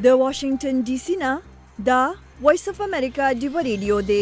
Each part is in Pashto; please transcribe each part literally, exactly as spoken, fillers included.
د واشنگټن ډي سي نه دا وایس اف امریکا ډیو ریډیو دی.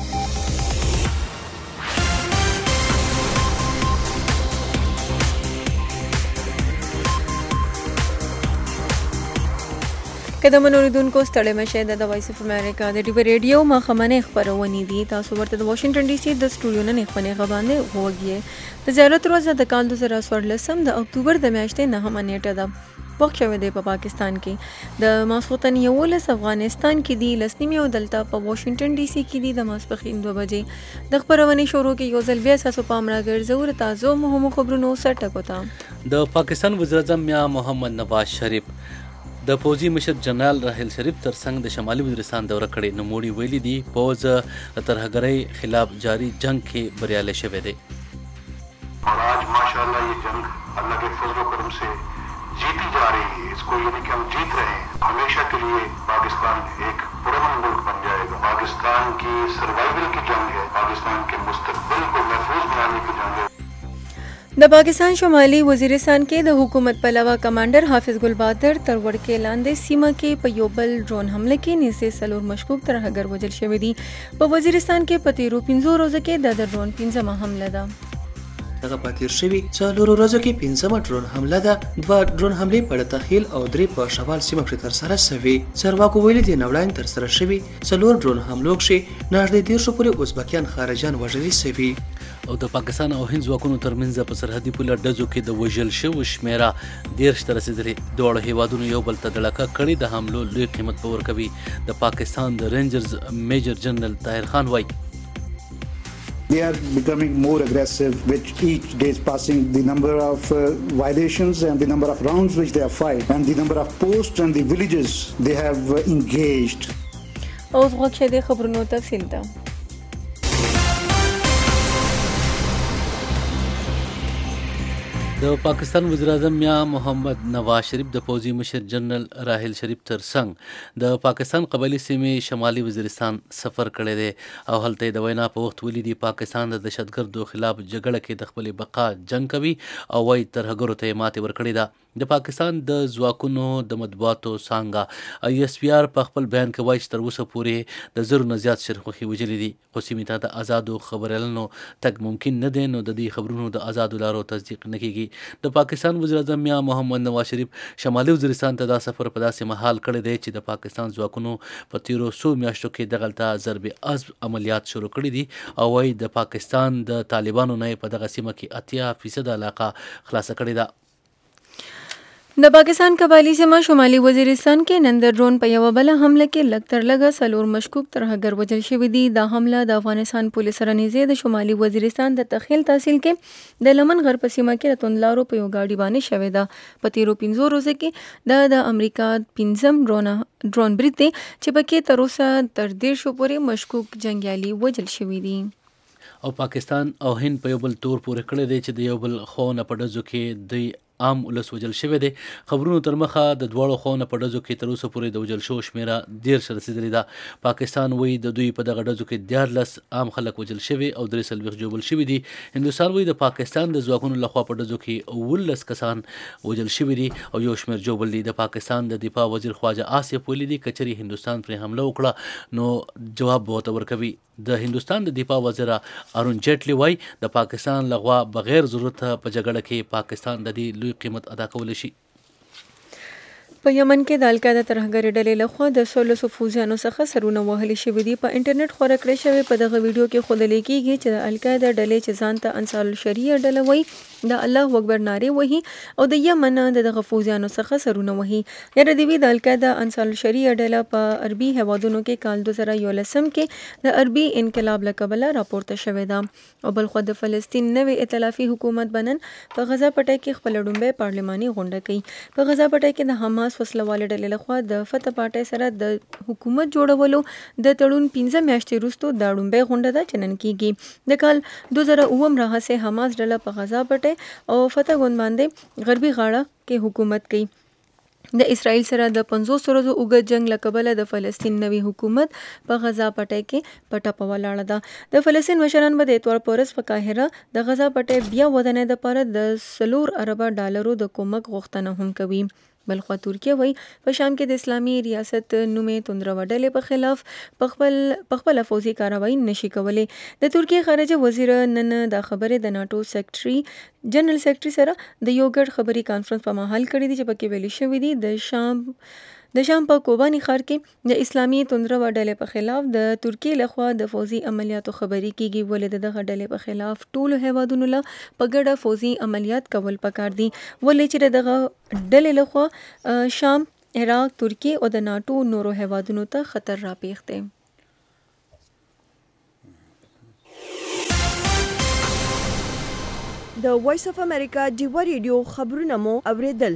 که د منوریدونکو ستړی مشه د وایس اف امریکا د ډیو ریډیو مخمنه خبرونه دي. تاسو ورته د واشنگټن ډي سي د سټوډیو نه خبرونه غوښنه وګورئ. د زیارت روزه د کال دوه زره څوارلس د اکتوبر د میاشتې نهمه نیټه ده. وخت شوی دی په پاکستان کې د ماسخوتن یولس افغانستان کې دی لسنیمه او دلته په واشنگټن ډي سي کې دی د ماسپخین دوه بجې د خبرونه شروع کې یو ځل بیا تاسو پام راګرځو تاسو مهمو خبرونو سره ټکوتا. د پاکستان وزیر اعظم میا محمد نواز شریف د پوځي مشر جنرال راحیل شریف ترڅنګ د شمالي وزیرستان دوره کړې. نوموړي ویلي دي پوځ د ترهګرۍ خلاف جاری جنگ کې بریالی شوی دی. और आज माशाल्लाह ये जंग अल्लाह के फजल करम से जीती जा रही है. इसको ये नहीं कि हम जीत रहे हैं, हमेशा के लिए पाकिस्तान एक पुरअमन मुल्क बन जाएगा. पाकिस्तान की सर्वाइवल की जंग है, पाकिस्तान के मुस्तकबिल को महफूज बनाने की जंग है. د پاکستان شمالي وزیرستان کې د حکومت پلوه کمانډر حافظ ګل بادر تر وړکې لاندې سیمه کې په یو بل ډرون حمله کې نږدې څلور مشکوک ترهګر وژل شوي دي. په وزیرستان کې په تیرو پنځو ورځو کې د ډرون پنځمه حمله ده. دغه په تیر شوي څلورو ورځو کې پنځمه ډرون حمله ده. دوه ډرون حملې په ډتخیل او درې په شمال سیمه کې ترسره شوې. چارواکو ویلي دي نوړاین ترسره شوي څلور ډرون حملو کې نږدې دېرشو پورې ازبکیان خارجیان وژل شوي. او د پاکستان او هند ځواکونو ترمنځ په سرحدي پوله ډزو کې د وژل شوو شمیره دېرش ته رسېدلې. دواړو هیوادونو یو بل ته دړکه کړې. د حملو لوی قیمت به ورکوي. د پاکستان د رینجرز میجر جنرال طاهر خان وایي They are becoming more aggressive with each day passing. The number of uh, violations and the number of rounds which they have fired and the number of posts and the villages they have uh, engaged. اوس غوښه د خبرونو تفصیل ده. د پاکستان وزیر اعظم میا محمد نواز شریف د پوځي مشر جنرال راحیل شریف ترڅنګ د پاکستان قبایلی سیمې شمالي وزیرستان سفر کړی دی او هلته د وینا په وخت ویلي دي پاکستان د دهشتګردو خلاف جګړه کې د خپلې بقا جنګ کوي او وايي ترهګرو ته یې ماتې ورکړې ده. د پاکستان د ځواکونو د مطبوعاتو څانګه ای اس پی آر په خپل بیان کې وایي چې تر اوسه پورې د زرو نه زیات شرخوښي وژلي دي خو سیمې ته د ازادو خبریالانو تګ ممکن نه دی. نو د دې خبرونو د ازادو لارو تصدیق نه کیږي. د پاکستان وزیر اعظم میا محمد نواز شریف شمالي وزیرستان ته دا سفر په داسې مهال کړی دی چې د پاکستان ځواکونو په تیرو څو میاشتو کې دغلته ضرب عضب عملیات شروع کړي دي او وايي د پاکستان د طالبانو نه په دغه سیمه کې اتیا فیصد علاقه خلاصه کړې ده. د پاکستان قبایلی سیمه شمالي وزیرستان کې نن د ډرون په یوه بله حمله کې لږ تر لږه څلور مشکوک ترهګر وژل شوي دي. دا حمله د افغانستان پولیس سره نږدې د شمالي وزیرستان د تخیل تحصیل کې د لمن غر په سیمه کې د توندلارو په یو ګاډي باندې شوې ده. په تیرو پنځو ورځو کې د د امریکا پنځم ډرون ډرون برید دی چې پکې تر اوسه تر دېرشو پورې مشکوک جنګیالي وژل شوي دي. او پاکستان او هند په یو بل تور پورې کړی دی چې د یو بل خونه په ډزو کې دوی عام ولس وژل شوی دی. خبرونو تر مخه د دواړو خواونو په ډزو کې تر اوسه پورې د وژل شوو شمیره دېرش رسېدلې ده. پاکستان وایي د دوی په دغه ډزو کې دیارلس عام خلک وژل شوي او درې څلوېښت ژوبل شوي دي. هندوستان وایي د پاکستان د ځواکونو لخوا په ډزو کې اوولس کسان وژل شوي دي او یو شمېر ژوبل دي. د پاکستان د دفاع وزیر خواجه آصف ویلي دي که چېرې هندوستان پرې حمله وکړه نو جواب به ورته ورکوي. د هندوستان د دفاع وزیر ارون جیټلی وایي د پاکستان لخوا بغیر ضرورت په جګړه کې پاکستان د دې لوی قیمت ادا کولی شي. په یمن کې د القاعده ترهګرې ډلې لخوا د څوارلسو فوجیانو څخه سرونه وهلي شوي دي. په انټرنیټ خپره کړې شوې په دغه ویډیو کې ښودل کېږي چې د القاعده ډلې چې ځان ته انصار الشریعه ډله وایي د الله اکبر نارې وهي او د یمن د دغه فوجیانو څخه سرونه وهي. یاره دې وي د القاعده انصار الشریعه ډله په عربي هیوادونو کې کال دوه زره یولسم کې د عربي انقلاب له کبله راپورته شوې ده. او بلخوا د فلسطین نوې ائتلافي حکومت بنن په غزا پټی کې خپل ډومبه پارلماني غونډه کوي. په غزا پټی کې د حماس وسلوالې ډلې لخوا د فتح پارټۍ سره د حکومت جوړولو د تړون پنځه میاشتې وروسته دا ډومبه غونډه ده چې نن کېږي. د کال دوه زره اووم راهیسې حماس ډله په غزا پټی او فتح ګوند باندې غربي غاړه کې حکومت کوي. د اسرائیل سره د پنځوس ورځو اوږد جنگ له کبله د فلسطین نوي حکومت په غزا پټۍ کې پټه په ولاړه ده. د فلسطین مشران به د اتوار په ورځ په قاهره د غزا پټۍ بیا ودانۍ دپاره د څلور اربه ډالرو د کومک غوښتنه هم کوي. بلخوا ترکیه وایي په شام کې د اسلامي ریاست نومې توندرو ډلې په خلاف پخپل پخپل فوزي کاروایی نشي کولی. د ترکیه خارجه وزیر نن دا خبره د ناتو سیکرټري جنرال سیکرټري سره د یو ګډ خبري کانفرنس په مهال کړی دی چې پکې ویلي شوی دی د شام د شام په کوباني ښار کې د اسلامي توندرو ډلې په خلاف د ترکیې لخوا د فوزي عملیاتو خبري کیږي، ولې د دغه ډلې په خلاف ټولو هیوادونو له په ګډه فوزي عملیات کول پکار دي، ولې چې دغه ډلې لخوا شام، عراق، ترکیه او د ناتو نورو هیوادونو ته خطر راپېښ دی. د وایس اف امریکا ډیوا ریډیو خبرونه مو اوریدل.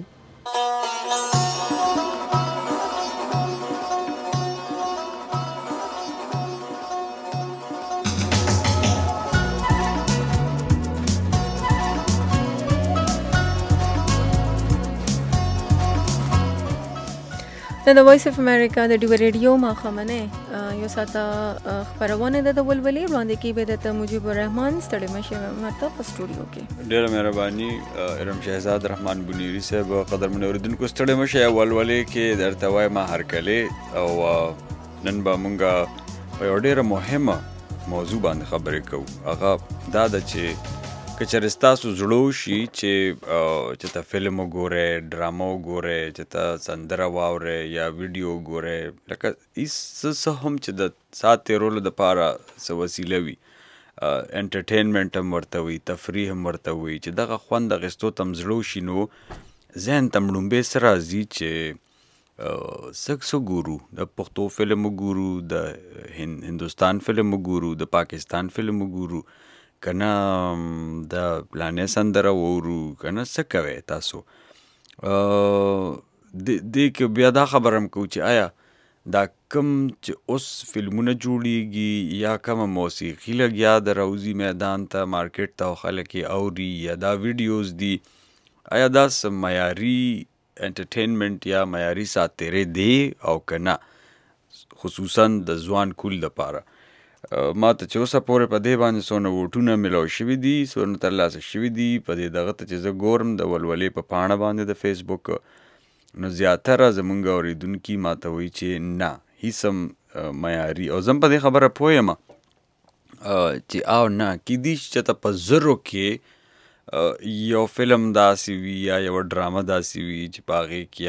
د وایس اف امریکا د ډیوا ریډیو ماښامنۍ یو ساعته خپرونه ده د ولولې وړاندې کیږي د مجيب الرحمن ستړي مشه مرته په سټوډیو کې. ډیره مهرباني ارم شهزاد رحمان بنيري صاحب قدرمن اوریدونکو ستړي مشه ولولې کې درته وای ما هرکله او نن به مونږه په یو ډیره مهمه موضوع باندې خبرې کوو. هغه دا ده چې کچره ستاسو زړه شي چې چې ته فلم وګورئ، ډرامه وګورئ، چې ته سندره واورئ یا ویډیو وګورئ، لکه هېڅ څه هم چې د ساعت تېرولو دپاره څه وسیله وي، انټرټینمنټ هم ورته وي، تفریح هم ورته وي، چې دغه خوند اخیستو ته هم زړه وشي نو ذهن ته م لومبې څه راځي چې څه څه ګورو، د پښتو فلم وګورو، د هندوستان فلم وګورو، د پاکستان فلم وګورو، که نه د پلانې سندره وورو، که نه څه کوئ تاسو. دې کې بیا دا خبره هم کوو چې آیا دا کم چې اوس فلمونه جوړیږي یا کومه موسیقي لګیا د راوځي میدان ته مارکیټ ته او خلک یې اوري یا دا ویډیوز دي، آیا دا څه معیاري انټرټینمنټ یا معیاري ساتیرې دی او که نه، خصوصا د ځوان کول دپاره. ما ته چې اوسه پورې په دې باندې څونه ووټونه میلاو شوي دي، څونه ترلاسه شوي دي په دې دغه ته چې زه ګورم د ولولې په پاڼه باندې د فیسبوک، نو زیاتره زمونږ اورېدونکي ما ته وایي چې نه هېڅ هم معیاري، او زه هم په دې خبره پوه یم چې او نه کیدای شي چې ته په زرو کې یو فلم داسې وي یا یوه ډرامه داسې وي چې په هغې کې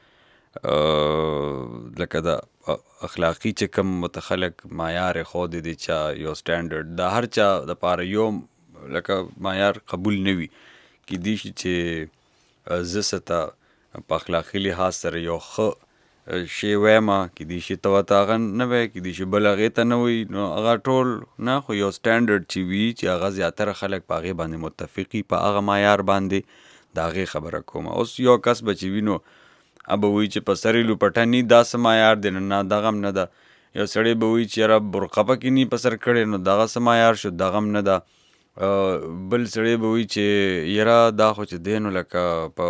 یا لکه د اخلاقی چې کوم متخلق معیار خود دی چا یو سټانډرډ د هر چا دپاره یو لکه معیار قبول نه وي، کیدای شي چې زه څه ته په اخلاقي لحاظ سره یو ښه شی ویمه، کیدای شي ته ورته هغه نه وی، کیدای شي بل هغې ته نه وي، نو هغه ټول نه، خو یو سټانډرډ چې وي چې هغه زیاتره خلک په هغې باندې متفق وي، په هغه معیار باندې، د هغې خبره کوم. اوس یو کس به چې وي نو ابه وایي چې په سر یې لوپټني دا څه معیار دی، نه دغه هم نه ده. یو سړی به وایي چې یاره برقه پکې نی په سر کړې، نو دغه څه معیار شو، دغه هم نه ده. بل سړی به وایي چې یاره دا خو چې دی نو لکه په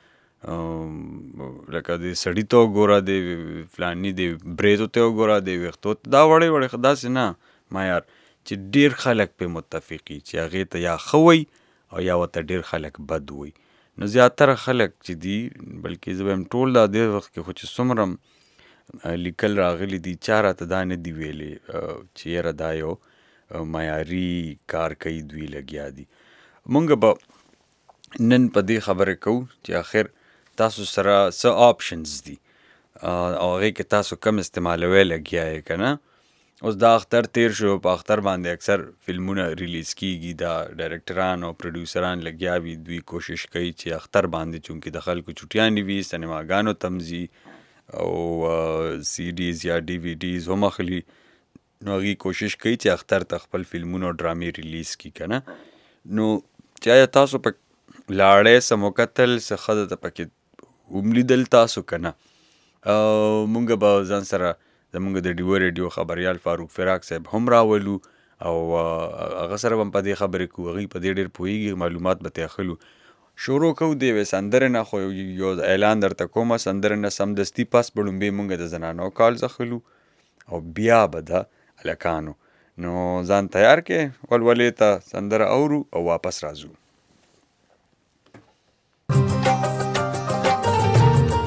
لکه د سړي ته وګوره، د فلاني د بریتو ته وګوره، د ویښتو ته، دا وړی وړی داسې نه معیار چې ډېر خلک پې متفقي چې هغې ته یا ښه وایي او یا ورته ډېر خلک بد وایي. نو زیاتره خلک چې دي، بلکې زه وایم ټول دا دې وخت کې خو چې څومره لیکل راغلي دي چا راته دا نه دي ویلي چې یاره دا یو معیاري کار کوي، دوی لګیا دي. مونږ به نن په دې خبرې کوو چې آخر تاسو سره څه آپشنز دي او هغې کې تاسو کم استعمالوی لګیا یې که نه. اوس دا اختر تیر شو، په اختر باندې اکثر فلمونه ریلیز کیږي، دا ډایرکټران او پروډیوسران لګیا وي، دوی کوشش کوي چې اختر باندې چونکې د خلکو چوټیانې وي، سینماګانو ته هم ځي او سی ډیز یا ډي وي ډیز هم اخلي، نو هغوی کوشش کوي چې اختر ته خپل فلمونه او ډرامې ریلیز کړي که نه. نو چې آیا تاسو په لاړی څه وکتل، څه ښه ده پکې وملیدل تاسو که نه؟ مونږ به ځان سره زمونږ د ډیوا ریډیو خبریال فاروق فراق صاحب هم راولو او هغه سره به هم په دې خبرې کوو، هغوی په دې ډېر پوهېږي، معلومات به ترې اخلو. شروع کوو د یوې سندرې نه، خو یو اعلان درته کومه، سندرې نه سمدستي پس به لومبې مونږ د زنانو کالز اخلو او بیا به د هلکانو. نو ځان تیار کې، ولولې ته سندره اورو او واپس راځو.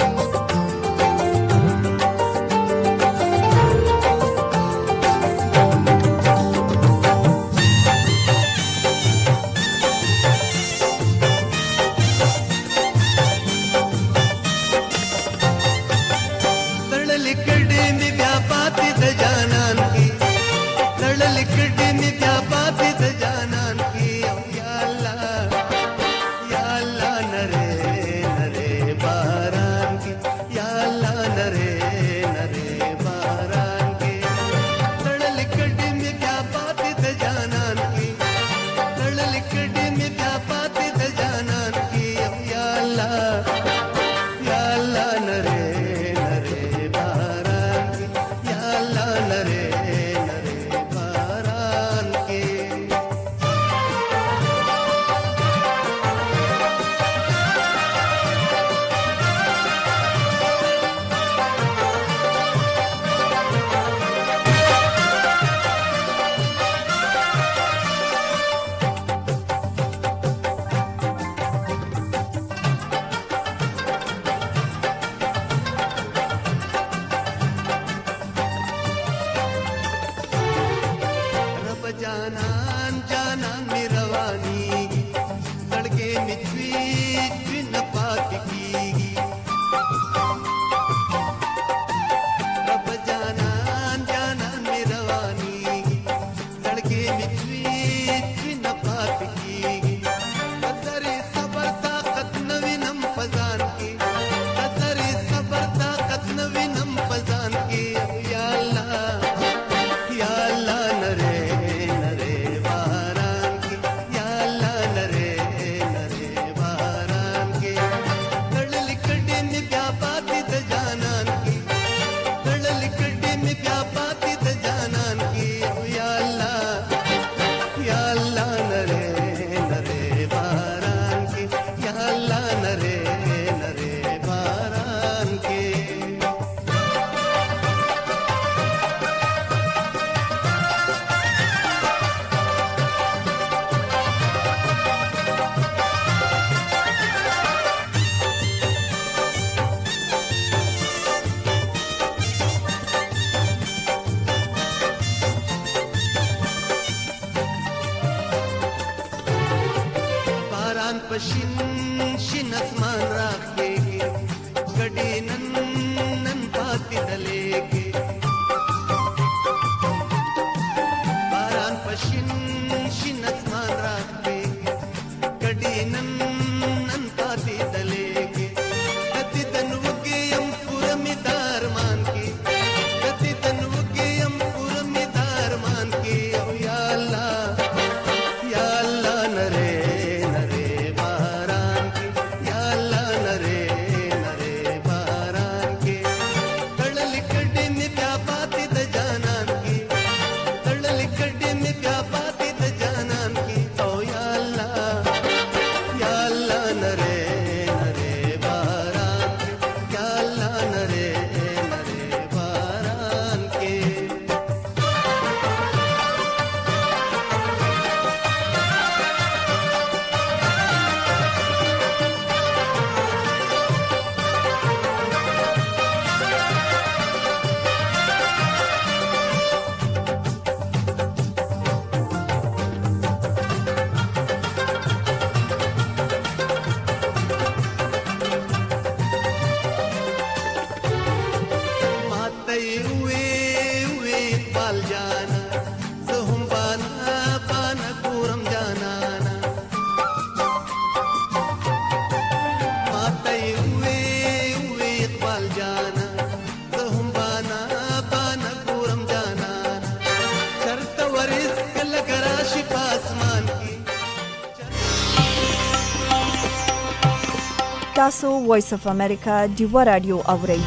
تاسو وایس اف امریکا ډیوه رادیو اورئ.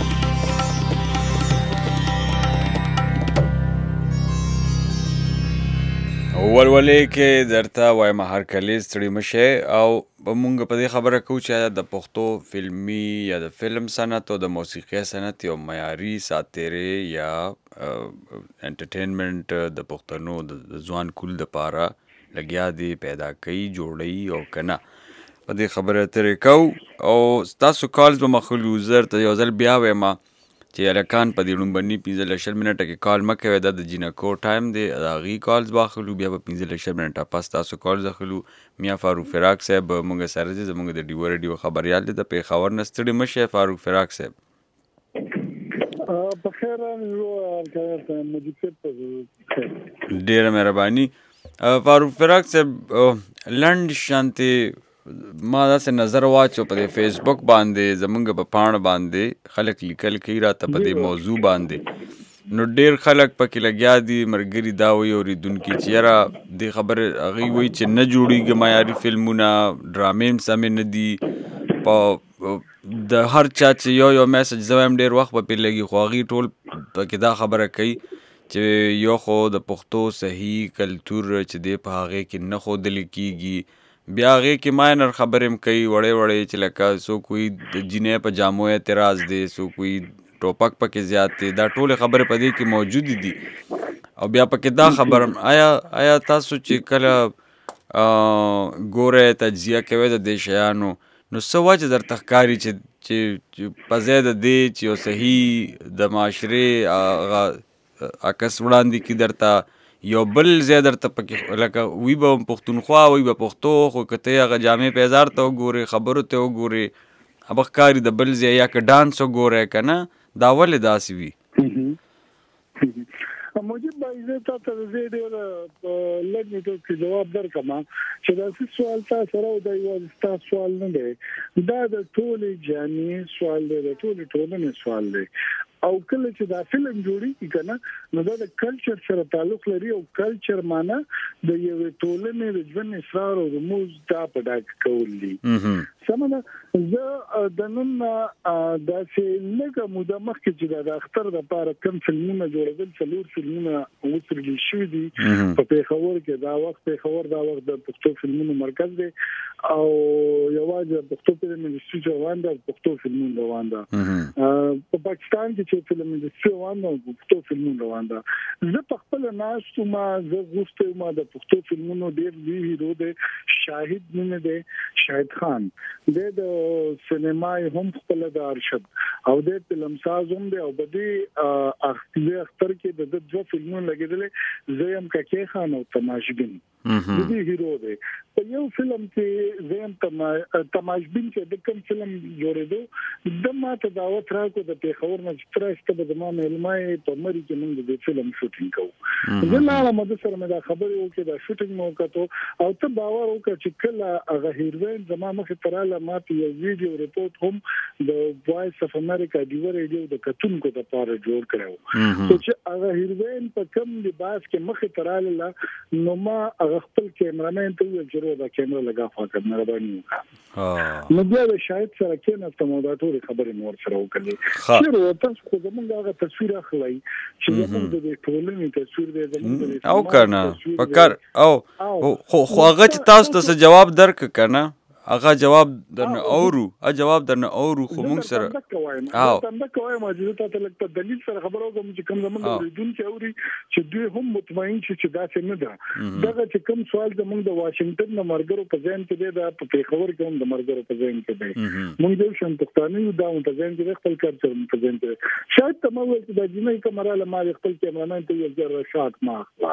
ولولې کې درته وایم هر کلی ستړي مشه او مونږ په دې خبره کوو چې د پښتو فلمي یا د فلم صنعت او د موسیقي صنعت یو معیاري ساتیرې یا انټرټینمنټ د پښتنو د ځوان کول د پاره لګیا دی پیدا کوي جوړي او کنه په دې خبره ترې کو او تاسو کالز به مخلو زر ته یو ځل بیا وایم چې الکان په دې لومبني پنځه لشل منټه کې کال مکه ودا د جینکو ټایم دی هغه کالز باخلو بیا په پنځه لشل منټه پاس تاسو کال ځخلو میا فاروق فراق صاحب مونږ سره دې زمونږ د ډیو ریډیو خبريال دي د پیښور نستړي مشه فاروق فراق صاحب په خیر راغلی مجید صاحب ډیره مهرباني فاروق فراق صاحب لند شانتي ما داسې نظر واچو په دې فیسبوک باندې زمونږ په پاڼه باندې خلک لیکل کوي راته په دې موضوع باندې نو ډیر خلک پکې لګیا دي مرګري دا وي اوریدونکي چې یاره دې خبره هغوی وایي چې نه جوړېږي معیاري فلمونه ډرامې هم سمې نه دي په د هر چا چې یو یو میسج زه وایم ډېر وخت به پرې لګي خو هغوی ټول پکې دا خبره کوي چې یو خو د پښتو صحیح کلتور چې دی په هغې کې نه ښودلې کېږي بیا هغې کې ماینر خبرې هم کوي وړې وړې چې لکه څوک وایي د جینۍ په جامو اعتراض دی څوک وایي ټوپک پکې زیات دی دا ټولې خبرې په دې کې موجودې دي او بیا پکې دا خبره آیا آیا تاسو چې کله ګورئ تجزیه کوئ د دې شیانو نو څه وجه درته ښکاري چې چې په ځای د دې چې یو صحیح د معاشرې هغه عکس وړاندې کړي درته یو بل ځای درته پکې لکه وی به پښتونخوا وی به پښتو خو که ته هغه جامع پیزار ته وګورې خبرو ته وګورې هغه ښکاري د بل ځای یا که ډانس وګورې که نه دا ولې داسې وي موجود باید زه تا ته زه ډېر لږ میټر کې جواب درکړم چې دا سوال تا سره دا یوازې ستا سوال نه دی دا د ټولې جامعې سوال دی د ټولې ټولنې سوال دی او کله چې دا فلم جوړیږي کنه نو دا د کلچر سره تعلق لري او کلچر معنی د یوې ټولنې د ژوند اسرار او رموز دا په ډاګه کول دي سمه زه د نن دا چې لږه موده مخکې چې د اختر لپاره کوم فلمونه جوړېدل څلور فلمونه وڅېړل شوي دي په پېښور کې دا وخت پېښور دا وخت د پښتو فلمونو مرکز دی او یوازې پښتو فلم انډسټري روان ده پښتو فلمونه روان ده په پاکستان کې چې فلم انډسټري روان ده پښتو فلمونه روان ده زه په خپل ناستو ما زه غوښتم ما د پښتو فلمونو ډېر لوی هیرو دی شاهد نوم دی شاهد خان د سینمای هم خپل د ارشد او د فلم ساز هم دی او د دې اختر کې د دوه فلمونو لګیدل زیم ککې خان او تماشبین د دې هیرو دی په یو فلم کې زیم تماشبین چې د کوم فلم جوړېدو د ماته دعوت راکو د پیښور نه چې ترسته به زموږ علماء په مری کې موږ د فلم شوټینګ کوو زه لاړم مده سره مې دا خبرې وکړه د شوټینګ مو وکړو او ته باور وکړه چې کله هغه هیروین زما مخې تراله ماته یو ویډیو ریپورت هم د وایس اف امریکا دیو ریډیو د کتونکو د پاره جوړ کړو چې هغه هیروین په کوم لباس کې مخې تراله نو ما هغه خپل کیمرامین ته ویل چې دا کیمرا لگا فاکر مهرباني وکړه نو بیا د شاهد سره کېناستم او دا ټول خبرې مور سره وکړې چې تاسو خو زمونږ هغه تصویر اخلئ چې زمونږ د ټولنې تصویر دی زمونږ او کنه پکار او خو خو هغه چې تاسو ته جواب درک کنه هغه جواب درنه اورو ا جواب درنه اورو خو موږ سره او تم دا کوي ماجزه ته لکه په دلیل سره خبرو کوم چې کوم زمونږ اوریدون چې اوري چې دوی هم مطمئن شي چې دا څه نه ده دغه چې کوم سوال زمونږ د واشنگټن د مرګرو په ځین کې دی دا په پیښور کې هم د مرګرو په ځین کې دی موږ یو شان پښتانه یو دا په ځین کې خپل کلچر په ځین کې شاید ته مو چې د جنۍ کمراله ما خپل کیمرامین ته یو ځر شاټ ما اخلا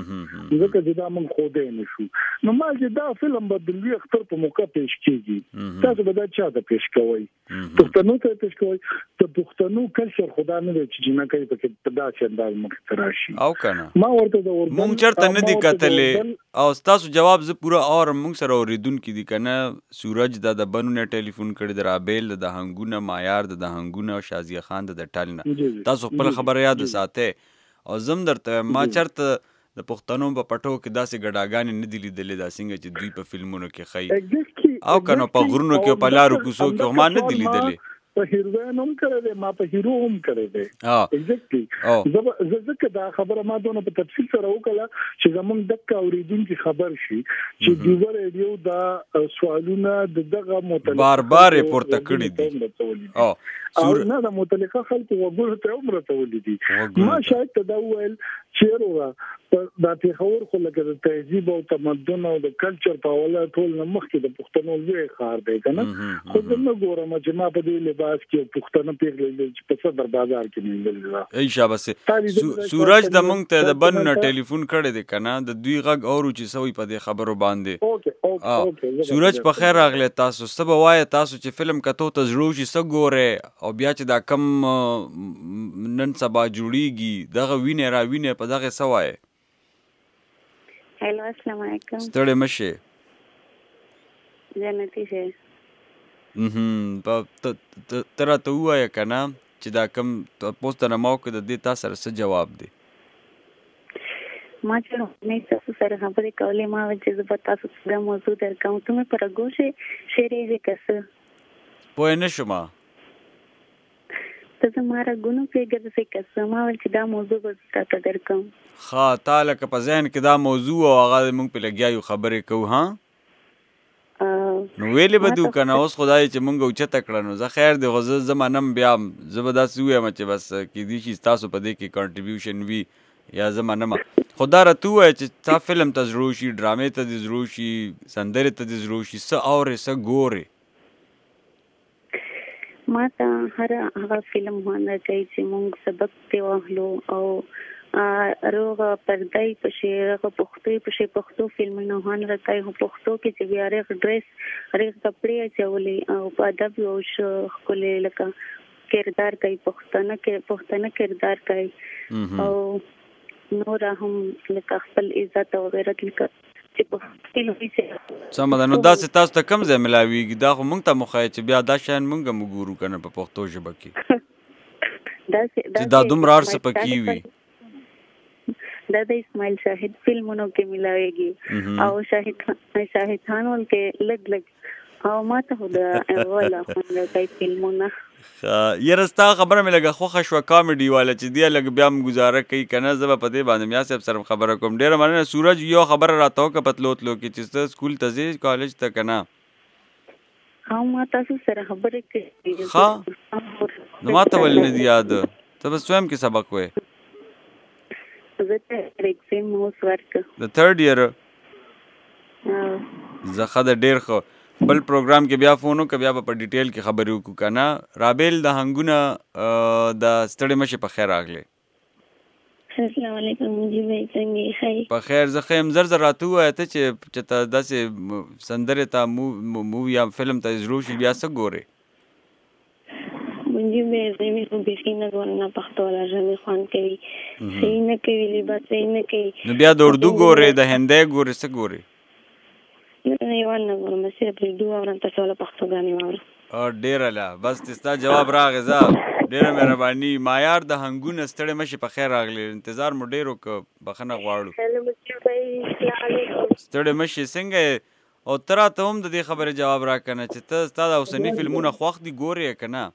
ځکه چې دا موږ خو دې نشو نو ما چې دا فلم بدلوي اختر په موقع پیش کیږي تاسو به دا چا ته پیش کوئ پښتنو ته پیش کوئ ته پښتنو کلچر خدا نه دی چې نه کوي په داسې انداز مخ راشي او کنه ما ورته د ور مونږ چرته نه دی کتلې او تاسو جواب ز پورا اور مونږ سره اوریدونکو دي کنه سورج د بنونه ټلیفون کړی د رابیل د هنګونه معیار د هنګونه او شازیه خان د ټالنه تاسو خپل خبره یاد ساته او زم درته ما چرته د پښتنو په پټو کې داسې ګډاګانې نه دي لیدلې دا څنګه چې دوی په فلمونو کې ښیي او کنه په غرونو کې په لارو کوڅو کې ما نه دي لیدلې په هیروین هم کړی دی ما په هیرو هم کړی دی ایگزیکټلی زه ځکه دا خبره ما دونه په تفصیل سره وکړه چې زمونږ دغه اوریدونکي خبر شي چې دیو ریډیو دا سوالونه د دغه متعلق بار بار پورته کړی دي او نه د متعلقه خلکو وګورو ته عمر ته ولیدي ما شاید ته دا ویل چیرې دا پیښور خو لکه د تهذیب او تمدن او د کلچر په حواله ټول نه مخکې د پښتنو لوی ښار دی کنه خو زه نه ګورم چې ما په دې لباس کې پښتنه پیغلې چې په صدر بازار کې نیول ای شابه سورج د مونږ ته د بنونه ټلیفون کړی دی کنه د دوی غږ اورو چې سوي په دې خبرو باندې سورج په خیر راغلی تاسو سبا وای تاسو چې فلم کتو ته زړه شي سګوره او بیا چې دا کم نن سبا جوړیږي دغه وینه را وینه په دغه سوای hello अस्सलाम वालेकुम ستړي مشه جنتی شه mhm په تر ته وای کنه چې دا کم پوسټ نه ماو کې د دې تاسو سره جواب دی ما چې نه تاسو سره خبرې کولې ما چې زه په تاسو سره موضوع درکوم ته مې پر غوښه شریزه کسه پوه نه شوم ته زماره ګونو پیګر څه کسه ما ول چې دا موضوع به تاسو درکوم خا تعالی که په ذهن کې دا موضوع او هغه موږ په لګیاو خبرې کوو ها نو ویلې بدو کنه اوس خدای چې مونږ اوچته کړه نو زه خیر دی غزه زمانم بیا زبردست ویم چې بس کې دي چې تاسو په دې کې کنټریبیوشن وی یا زمانم خدا را تو چې تا فلم ته ضرور شي ډرامې ته ضرور شي سندره ته ضرور شي س اورې س ګورې ما ته هر هغه فلم باندې چې مونږ سبق ته واخلو او روغ پردای پښې هغه پښتو پښې پښتو فلمونه هان راکای هو پښتو کې چې بیا رغ ډریس رغ کپڑے چولې او په ادب او شو خلې لکه کردار کوي پښتنه کې پښتنه کردار کوي او نور هم لکه خپل عزت او غیرت لکه چې په فلمي سره سم ده. نو دا ستاسو ته کم ځای ملاویږي دا خو مونږ ته مخای چې بیا دا شان مونږ هم وګورو کنه په پښتو ژبه کې چې دا دومره ارسه پکې وي. دا د اسماعیل شاهد فلمونو کې ملاويږي او شاهد شاهد خان ولکه لګ لګ او ماته هدا ولا خو دای فلمونه یره ستا خبره مې لګه خوښه شوه کامیډي والا چې دی لګ بیا م گزاره کوي کنه زه به په دې باندې میا صاحب سره خبره کوم. ډیره مننه سورج. یو خبره راته وکړه په تلو تلو کې چې ته سکول ته ځې کالج ته کنه ها ما تاسو سره خبرې کوي ها نو ماته ولې نه دی یاد ته بس سویم کې سبق وې زه ته ایگزام اوس ورک د تھرد ایئر زه خدای ډیر خو بل پروګرام کې بیا فونو کې بیا په ډیټیل کې خبرې وکړو کنه. رابل د هنګونه د ستړي مشه په خیر راغله. السلام علیکم مجي وای څنګه هاي په خیر زه خیم زر زر راتو ته چې چې ته داسې سندره ته مو یا فلم ته ضرور شي بیا څه ګوره مجي مې زمي خو بخینه ګورنه پښتو ولا ژبه خوان کوي صحیح نه کوي لباس صحیح نه کوي نو بیا د اردو ګوره د هندي ګوره څه ګوره نه یو نه ګورم چې په دوه اورن تاسو له پښتو غانې وره او ډیر لا بس تاسو جواب راغی زه ډیره مهرباني. معیار د هنګونه ستړي مشه په خیر راغلی انتظار مو ډیرو ک بخنه غواړو. ستړي مشه څنګه او ترا ته هم د دې خبره جواب راکنه چې ته ستاسو اوسنی فلمونه خوښ دي ګوري کنه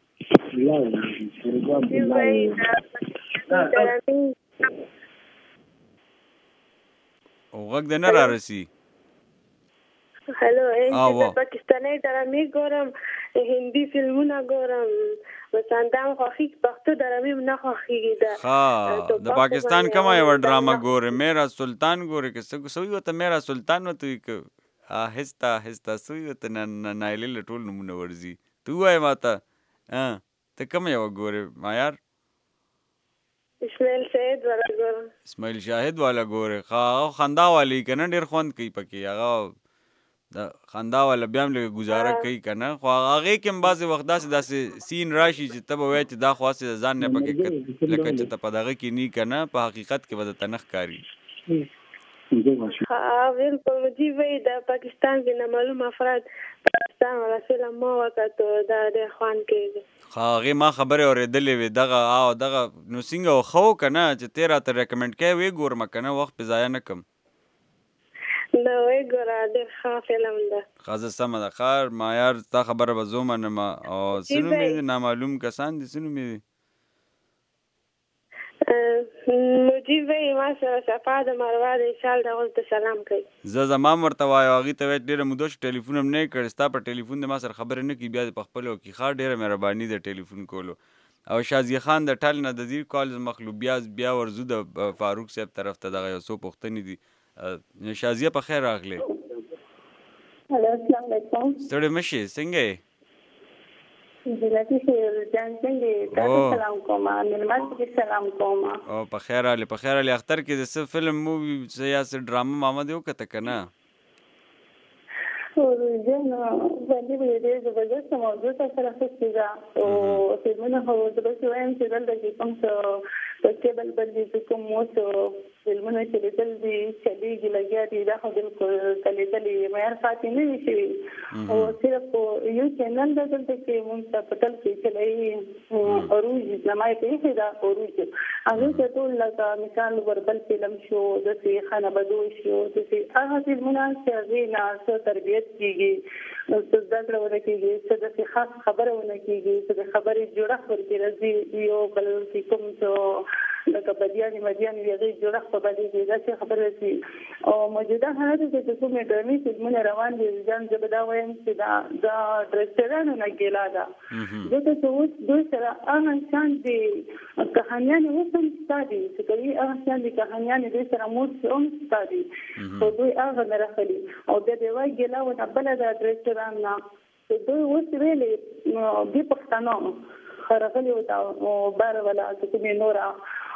او غږ د نه را رسی. هلو زه پاکستاني ډرامې ګورم هندي فلمونه ګورم وساندام خوخي پښتو ډرامې نه خوخيږي دا ها د پاکستان کومه یو ډراما ګوره میرا سلطان ګوره که څه سوي وته میرا سلطان وته ک هستا هستا سوي وته نه نایل ټول نمونه ورزي تو وای ماته ها ته کوم یو ګوره معیار اسماعیل شاهد والا ګورم اسماعیل شاهد والا ګوره خا خندا والی کنه ډیر خوند کوي پکې هغه د خندا والا بیا هم لږه گزاره کوي که نه خو هغې کې هم بعضې وخت داسې داسې سین راشي چې ته به وایې چې دا خو هسې د ځان نه پکې لکه چې ته په دغه کې نی که نه په حقیقت کې به درته نه ښکاري. بالکل مجیب وایي د پاکستان کې نامعلوم افراد پاکستان والا فلم ما وکتو دا ډېر خوند کوي. هغې ما خبرې اورېدلې وې دغه او دغه نو څنګه ښه و که نه چې ته یې راته ریکمنډ کوې ویې ګورمه که نه وخت پې ضایع نه کړم. دا وای ګوره ډېر ښه فلم ده. ښه زه سمه ده ښه معیار ستا خبره به زه ومنم او څه نوم یې نامعلوم کسان دي څه نوم یې دی مجیب وایي ما سره صفا د مروه د شال د غوږ ته سلام کوي. زه زما هم ورته وایو هغې ته وایي ډېره موده شو ټلیفون هم نه یې کړی ستا په ټلیفون د ما سره خبرې نه کوي بیا دې په خپله وکړي ښه ډېره مهرباني د ټلیفون کولو. او شازیه خان د ټل نه د دې کال مخلوب بیا بیا ورځو د فاروق صاحب طرف ته دغه یو څو پوښتنې دي. شازیه په خیر راغلی. هلو السلام علیکم. ستړی مشې څنګه یې؟ زلفي جان څنګه یې؟ تاسو سلام کوم مېلمه ته سلام کوم. او په خیر راغلی په خیر راغلی. اختر کې د څه فلم مووي څه یا څه ډرامه ماما دې وکته که نه؟ جن باندې به ډېر زبردست موضوع ته سره اخیستې ده او فلمونه خو زه به وایم چې دلته چې کوم څه په کیبل باندې چې کوم اوس فلمونه چې لیدل دي چلیږي لګیا دي دا خو بالکل لیدلي معیار پاتې نه وي شوي او صرف یو چینل ده دلته کې مونږ ته په ټل کې چلایي عروج نما یې پرېښې ده عروج هغې ته ټول لکه مثال وربل فلم شو داسې خانه بدو شو داسې هغه فلمونه چې هغې نه څه تربیت کېږي څه زده کړه ونه کېږي څه داسې خاص خبره ونه کېږي څه د خبرې جوړښت ورکې راځي یو بل چې کوم څه لکه بدیانې مدیانې وي هغې جوړښت په باندې کې داسې خبرې رسي او موجوده حالت کې چې کومې ډرامې فلمونه روان دي ځان زه به دا وایم چې دا دا ډایرکټرانو نه ګیله ده ځکه چې اوس دوی سره هغه شان دي کهانیانې اوس هم شته دي چې کوي هغه شان دي کهانیانې دوی سره موږ هم شته دي خو دوی هغه نه راخلي او بیا د وایي ګیله ونه بله ده ډایرکټران نه چې دوی اوس ویلې دې پښتانه راغلي وو دا بار والا چې کومې نوره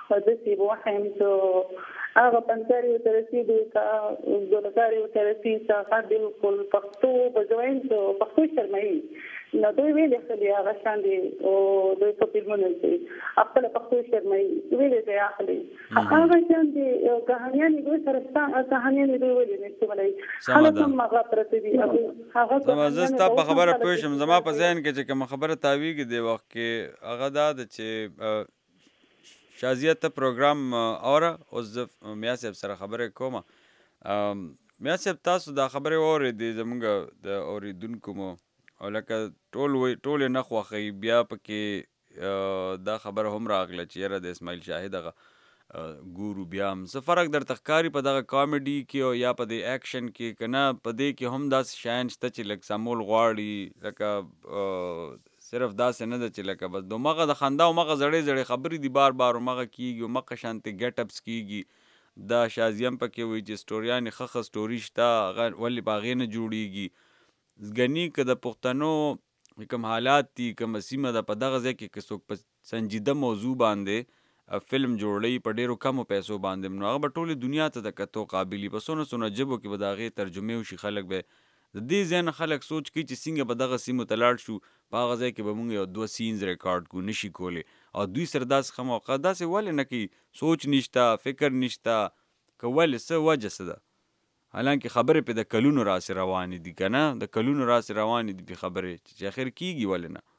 د سی وهم ته هغه پنځاري ترسي د کا ګلګاري ترسي څخه بالکل پښتو بجوین ته پښتو شرمایي نو دوی ویلې خلې هغه شان دي او دوی په فلمونو کې خپل پښتو شرمایي ویلې ته اخلي هغه شان دي کہانیان دوی سره ستاسو کہانیان دوی ویلې نشته ولای هغه هم هغه پرته دي هغه زستا په خبره پوه شم زما په ذهن کې چې کوم خبره تاویږي دی وخت کې هغه دا چې شازیه ته پروګرام اوره اوس زه میا صاحب سره خبرې کوم میا صاحب تاسو دا خبرې واورېدې زمونږ د اورېدونکو مو او لکه ټول وایي ټول یې نه خوښوي بیا پکې دا خبره هم راغله چې یاره د اسماعیل شاهد هغه ګورو بیا هم څه فرق درته ښکاري په دغه کامیډي کې او یا په دې ایکشن کې که نه په دې کې هم داسې شیان شته چې لږ سمول غواړي لکه صرف داسې نه ده چې لکه بس دومغه د خندا او مغه زړې زړې خبرې دي بار بار مغه کېږي او مغه شانتې ګیټ اپس کېږي دا شازیم پکې وایي چې سټوریانې ښه ښه سټوري شته هغه ولې په هغې نه جوړېږي ځګني که د پښتنو کوم حالات دي کومه سیمه ده په دغه ځای کې که څوک په سنجیده موضوع باندې فلم جوړوي په ډېرو کمو پیسو باندې نو هغه به ټولې دنیا ته د کتو قابلي په څونه څونه ژبو کې به د هغې ترجمې وشي خلک به د دې ځای نه خلک سوچ کوي چې څنګه به دغه سیمو ته لاړ شو په هغه ځای کې به مونږ یو دوه سینز ریکارډ کړو نشي کولی او دوی سره داسې ښه موقع داسې ولې نه کوي سوچ نشته فکر نشته که ولې څه وجه څه ده حالانکه خبرې پې د کلونو راسې روانې دي که نه د کلونو راسې روانې دي پې خبرې چې اخر کېږي ولې نه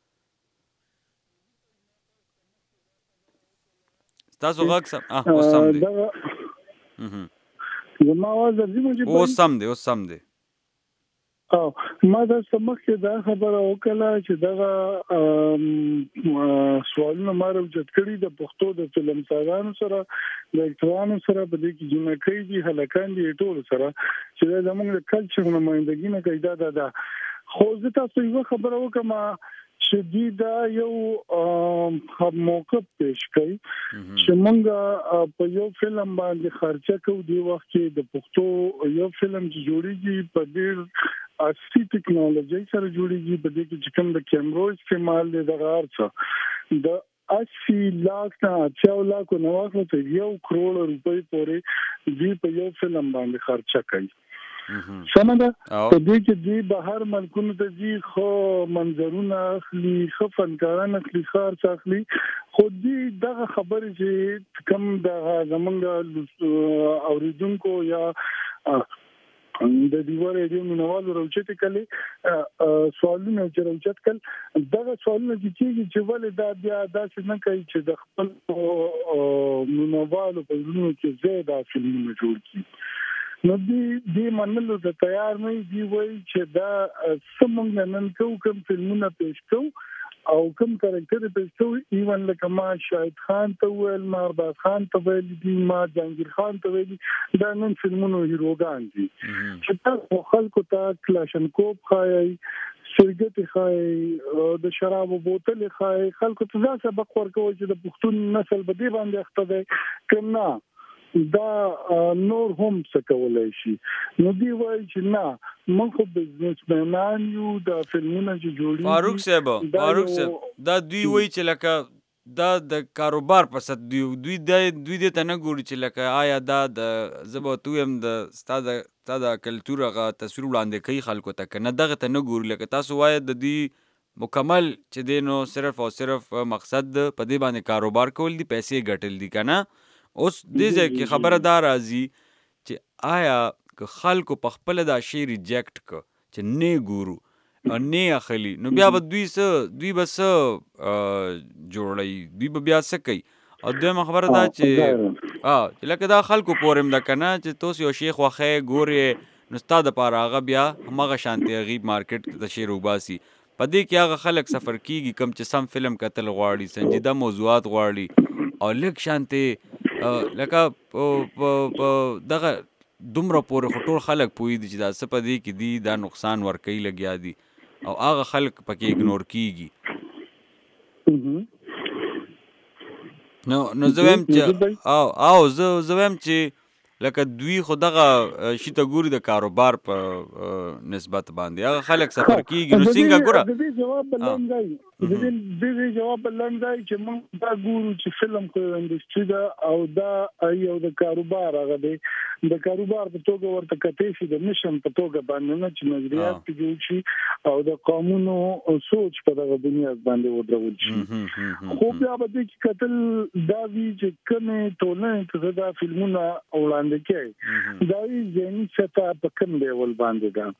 ستاسو غږ سم اوس سم دی اوس سم دی اوس سم دی او ما دا سمخه دا خبره وکړه چې دا سوالونه ما راوچت کړي د پښتو د فلم سازانو سره د اکټرانو سره په دې کې جنکې دي هلکان دي ټول سره چې زموږ د کلچر نمائندګي نه کوي دا دا دا خو زه تاسو یو خبره وکم چې دا یو موقف پیش کړي چې موږ په یو فلم باندې خرچه کوو دی وخت کې د پښتو یو فلم چې جوړیږي په ډېر اصلي ټیکنالوژي سره جوړیږي په دې کې چې کوم د کیمرو استعمال دی دغه ارڅ د اسی لاک نه اچاو لاکو نو وخت یو کروڑ روپۍ پورې دی په یو فلم باندې خرچه کوي سمده په دې کې دی بهر ملکونو ته دی خو منظرونه اخلي خو فنکاران اخلي خارج اخلي خو دې دغه خبرې چې کوم د زمونږ اوریدونکو یا د دیوار ریډیو منوالو راوچت کړي سوالونه چې راوچت کړي دغه سوالونه چې چې ولې دا بیا داسې نه کوي چې د خپل منوالو په ژوند کې زیاده فلمونه جوړ کړي نو دې دې منلو ته تیار نه دی وایي چې دا سمونږ نن کوم فلمونه پیش کوو او کوم کریکټر پیش کوو ایون لکه ما شاهد خان ته ویل ما ارباز خان ته ویل دي ما جهانگیر خان ته ویل دا نن فلمونو هیروګان دي چې تاسو خلکو ته کلاشنکوف خایي سرګټ خایي د شرابو بوتل خایي خلکو ته دا سبق ورکوي چې د پښتون نسل به دی باندې اخته دی کنا دا نور هم څه کولای شي نو دی وایي چې نه موږ خو بزنسمنان یو د فلمونو چې جوړي فاروق صاحب فاروق صاحب دا دوی وایي چې لکه دا د کاروبار په ست دوی دوی د دوی د تنه ګوري چې لکه آیا دا د زبوتو هم د ستاده ستاده کلچر غا تصویر وړاندې کوي خلکو ته کنه دغه تنه ګوري لکه تاسو وایي د دې مکمل چې دینو صرف او صرف مقصد په دې باندې کاروبار کول دي پیسې ګټل دي کنه اوس دې ځکه کې خبره دا راځي چې آیا که خلکو په خپل دا شی ریجیکټ ک چې نه ګورو او نه اخلي نو بیا به دوی څه دوی به څه جوړي دوی به بیا څه کوي او دویمه خبره دا چې اه لکه دا خلکو پورم دا کنه چې تاسو یو شیخ واخې ګوري نو ستاسو لپاره هغه بیا همغه شانتي غیب مارکیټ د شی روباسي په دې کې هغه خلک سفر کیږي کم چې سم فلم کتل غواړي سنجیده موضوعات غواړي او لک شانتي لکه په دغه دومره پورې خو ټول خلک پوهېږي دي چې دا څه په دې کې دي دا نقصان ورکوي لګیا دي او هغه خلک پکې اګنور کېږي نو نو زه وایم چې او او زه زه وایم چې لکه دوی خو دغه شي ته ګوري د کاروبار په نسبت باندې هغه خلک سفر کیږي نو څنګه ګوره د دې جواب بلند دی د دې د دې جواب بلند دی چې موږ دا ګورو چې فلم کو انډستری دا او دا یو د کاروبار هغه دی د کاروبار په توګه ورته کتې شي د مشن په توګه باندې نه چې نظریات کې جوړ شي او د قانونو او سوچ په دغه بنیاد باندې ودرول شي خو بیا به د قتل دا وی چې کومه ټولنه ته دا فلمونه وړاندې کوي دا یې ځینې ستا په کوم ډول باندې دا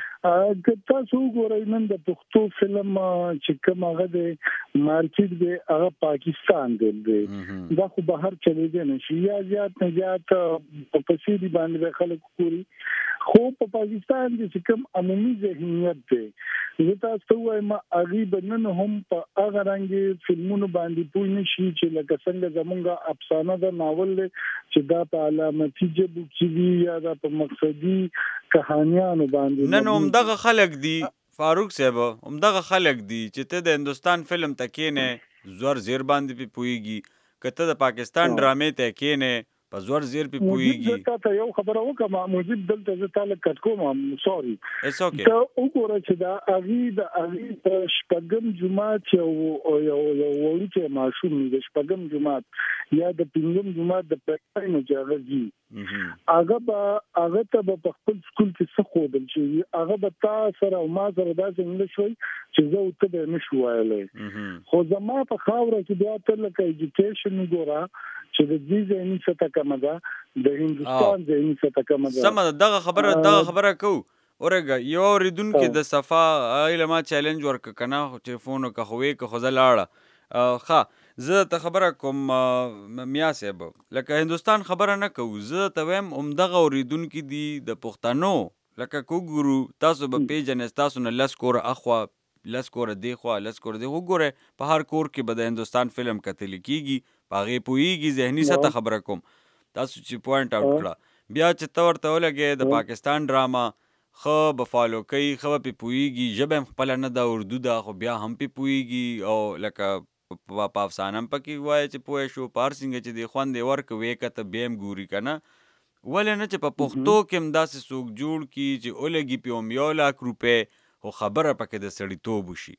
او که تاسو وګورئ نن د پښتو فلم چې کوم هغه د مارکیټ دی هغه پاکستان دی دا خو بهر چلی دی نشي یا زیات نه زیات په سیدی باندې خلک کوي خو په پاکستان کې چې کوم عمومي ذهنیت دی زه تاسو وایم اغي بنن هم په هغه رنګ فلمونو باندې پوه نشي چې لکه څنګه زمونږه افسانه د ناول چې دا په علامتي جبو کې یا دا په مقصدي کہانیانو باندې نن هم دغه خلک دي فاروق صاحب هم دغه خلک دي چې ته د هندستان فلم تکینه زور زیر باندې په پويږي کته د پاکستان ډرامې تکینه په زور زیر په پويږي زه ته یو خبره وکم موجود دلته زه تعالی کټ کوم سوري اټس اوکي ته وګوره چې دا اغي د اغي په شپږم جمعه یو یو یو ورته ماشوم د شپږم جمعه یا د پنځم جمعه د پټای نه جاغي هغه به هغه ته په خپل سکول کې څه خودل چې هغه به تاسو سره او ما سره دا څنګه شوي چې زه ته به نشو وایلې خو زما په خاوره کې بیا تر لکه ایجوکیشن ګورا چې د دې ځینې څه تکمه ده د هندستان ځینې څه تکمه ده سم دغه خبره دغه خبره کو اورګه یو ریدون کې د صفا علما چیلنج ورک کنه چې فون کوي که خو زلاړه ښه زه ته خبره کوم میا صاحب لکه هندستان خبره نه کو زه ته ویم عمدغه ریدون کې دی د پښتنو لکه کو ګورو تاسو به پیجن تاسو نه لس کور اخوا لس کور دی خو لس کور دی وګوره په هر کور کې به د هندستان فلم کتل کیږي باغې پويږي ذهني سطح خبره کوم تاسو چې پوینټ اوټ کړه بیا چې تور ته ولګي د پاکستان ډراما خو به فالو کوي خو په پويږي ژبه خپل نه د اردو دا خو بیا هم په پويږي او لکه په افسانه پکې وای چې پوه شو پارسنګ چې دی خوان دی ورک وې کته بیم ګوري کنه ولې نه چې په پښتو کې مداسې سوق جوړ کی چې اولګي په یو لاک روپے خو خبره پکې د سړی توب شي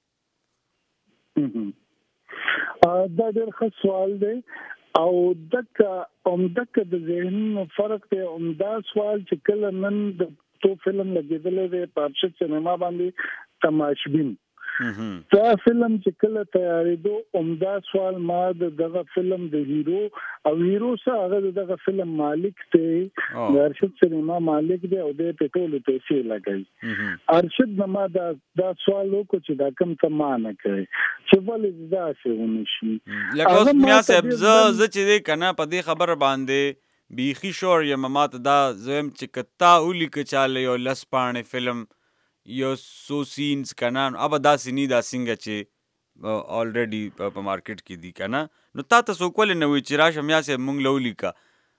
دا ډېر ښه سوال دی او دغه عمدک د ذهن فرق دی عمدا سوال چې کله نن د تو فلم لګیدل دی په ارشد سینما باندې تماشبین دا فلم چې کله تیارېدو عمدا سوال ما دغه فلم د هیرو او هیرو سره هغه دغه فلم مالک ته د ارشد سینما مالک دی او د پټول پیسې لګای ارشد ما دا دا سوال وکړ چې دا کم ته نه کوي چې ولې دا څه ونشي لکه میا صاحب ز ز چې کنه په دې خبر باندې بیخي شور یم ماته دا زم چې کتا اولی ک چاله یو لس پانه فلم یو سو سینز کنان اب دا سینی دا څنګه چې الریډي په مارکیټ کې دي کنه نو تا ته سو کول نه وی چې راشه میا سه مونږ لولي کا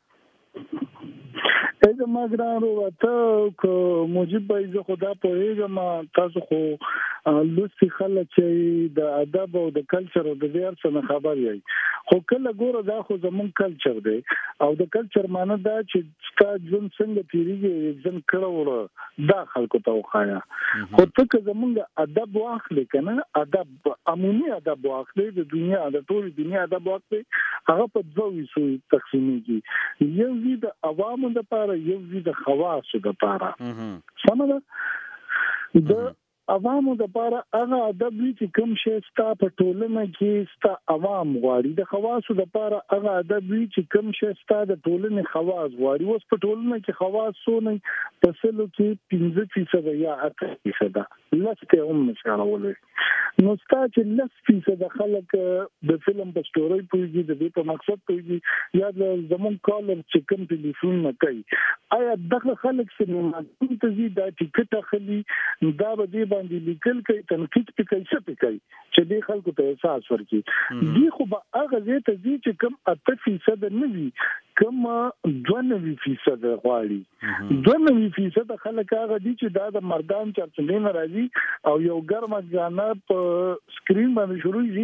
اګه ما ګرانو وته موجب به زه خدا په هیګه ما تاسو خو لوستي خلک چې د ادب او د کلچر او د ویار څخه خبر یي خو کله ګوره دا خو زمون کلچر دی او د کلچر معنی دا چې ستا ژوند څنګه تیریږي ځن کړو دا خلکو ته وخایا خو ته که زمونږ ادب واخلې کنه ادب عمومي ادب واخلې د دنیا د ټول دنیا ادب واخلې هغه په دوه ویسو تقسیمېږي یو وی د عوامو لپاره یو وی د خواصو لپاره سمه ده د عوامو لپاره هغه ادب چې کوم شی ستا په ټولنه کې ستا عوام غواړي د خواصو لپاره هغه ادب چې کوم شی ستا د ټولنې خواص غواړي اوس په ټولنه کې خواص سونه په سلو کې پنځه فیصد یا اته فیصد لسته هم نشاولې نو ستا چې لس فیصد خلک د فلم په سټوري پوهیږي د دې په مقصد پوهیږي یا د زمون کالر چې کوم ټلیفون نه کوي آیا دغه خلک سینما ته زی دا ټیکټ اخلي دا به دې باندې لیکل کوي تنقید کوي څه کوي چې دې خلکو ته احساس ورکړي دی خو به هغه زه ته زی چې کوم اته فیصد نه وي کوم دوه فیصد غواړي دوه فیصد خلک هغه دي چې دا د مردان چرچلین راځي او یو ګرمه ځانه په سکرین باندې شروع شي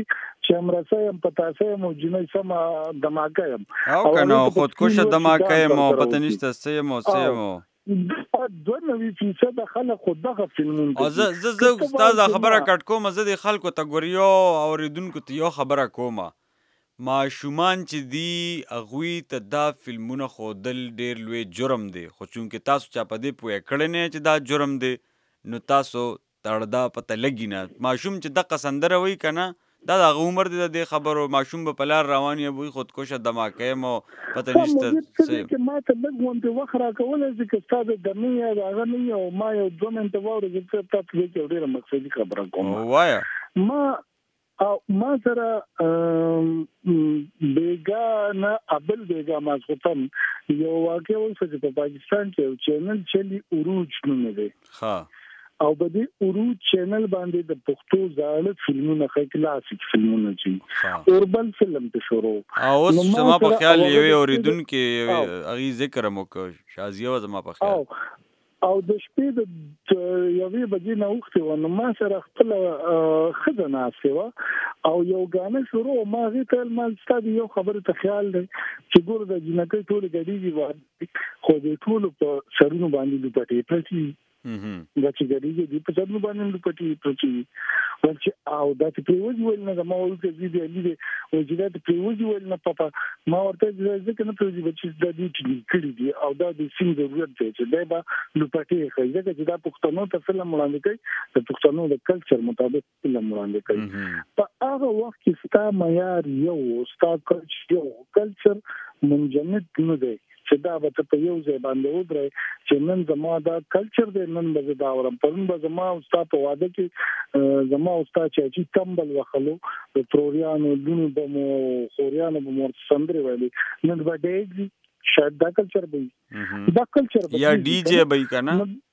چې امرسه يم پتاسه يم او جنۍ سم دماکه يم او کنه خودکش دماکه يم او پته نشته سیم او سیم او دوه نوي فیصد خلک خود دغه فلمونه او زه زه زه استاد خبره کټ کوم زه د خلکو ته ګوریو اوریدونکو ته یو خبره کوم ماشومان چې دی اغوی ته دا فلمونه خودل ډیر لوی جرم دی خو چونکې تاسو چا په دې پوهه کړی نه چې دا جرم دی نو تاسو تړدا پته لګی نه ماشوم چې دغه سندره وای کنه دا د عمر دی د خبرو ماشوم په پلار روان یا وي خودکشه دماکه مو پته نشته چې ما ته لږ وانت وخرا کولای چې استاد د نه یا هغه نه او ما یو دوه منټه واره چې تاسو کې ډیره مقصدی خبره کوم وایا ما او ما سره بیگا نه ابل بیگا ما څوتم یو واقع اوس چې په پاکستان کې چینل چلی عروج نوم دی ها او په دې عروج چینل باندې د پښتو زاړه فلمونه خې کلاسیک فلمونه چې اوربل فلم ته شروع او اوس زما په خیال یو اوریدونکو اغي ذکر مو کو شازیه زما په خیال او د شپې د یوې بجې نه وخت و نو ما سره خپل خزانه سیوا او یو غانه شروع ما غي ته مال ستاسو یو خبره ته خیال دی چې ګور د جنکې ټول غړي وي خو د ټول په سرونو باندې د پټې پټي دا چې ګریږي د په ځانو باندې د پټي پټي ورچ او دا چې پریوځي ول نه ما ولته دې دې دې او چې دا پریوځي ول نه پپا ما ورته ځکه نه پریوځي چې دا دې چې کړی دي او دا د سیم ضرورت دی چې دا به د پټي خو چې دا پښتنو ته فلم وړاندې کوي د پښتنو د کلچر مطابق فلم وړاندې کوي په هغه وخت کې ستا معیار یو ستا کلچر یو کلچر منجمد نه دی چې دا به په یو ځای باندې ودرې چې نن زما دا کلچر دی نن به دا ورم پرون به زما او ستا په واده کې زما او ستا چې تمبل وخلو د تروریانو لونو به مو خوريانو به مو سندري ویلي نن به دې شاید دا کلچر به دا کلچر یا ډي جے به کنه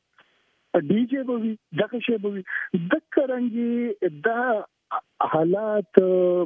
ډي جے به دا څه به د کرانګي دا حالات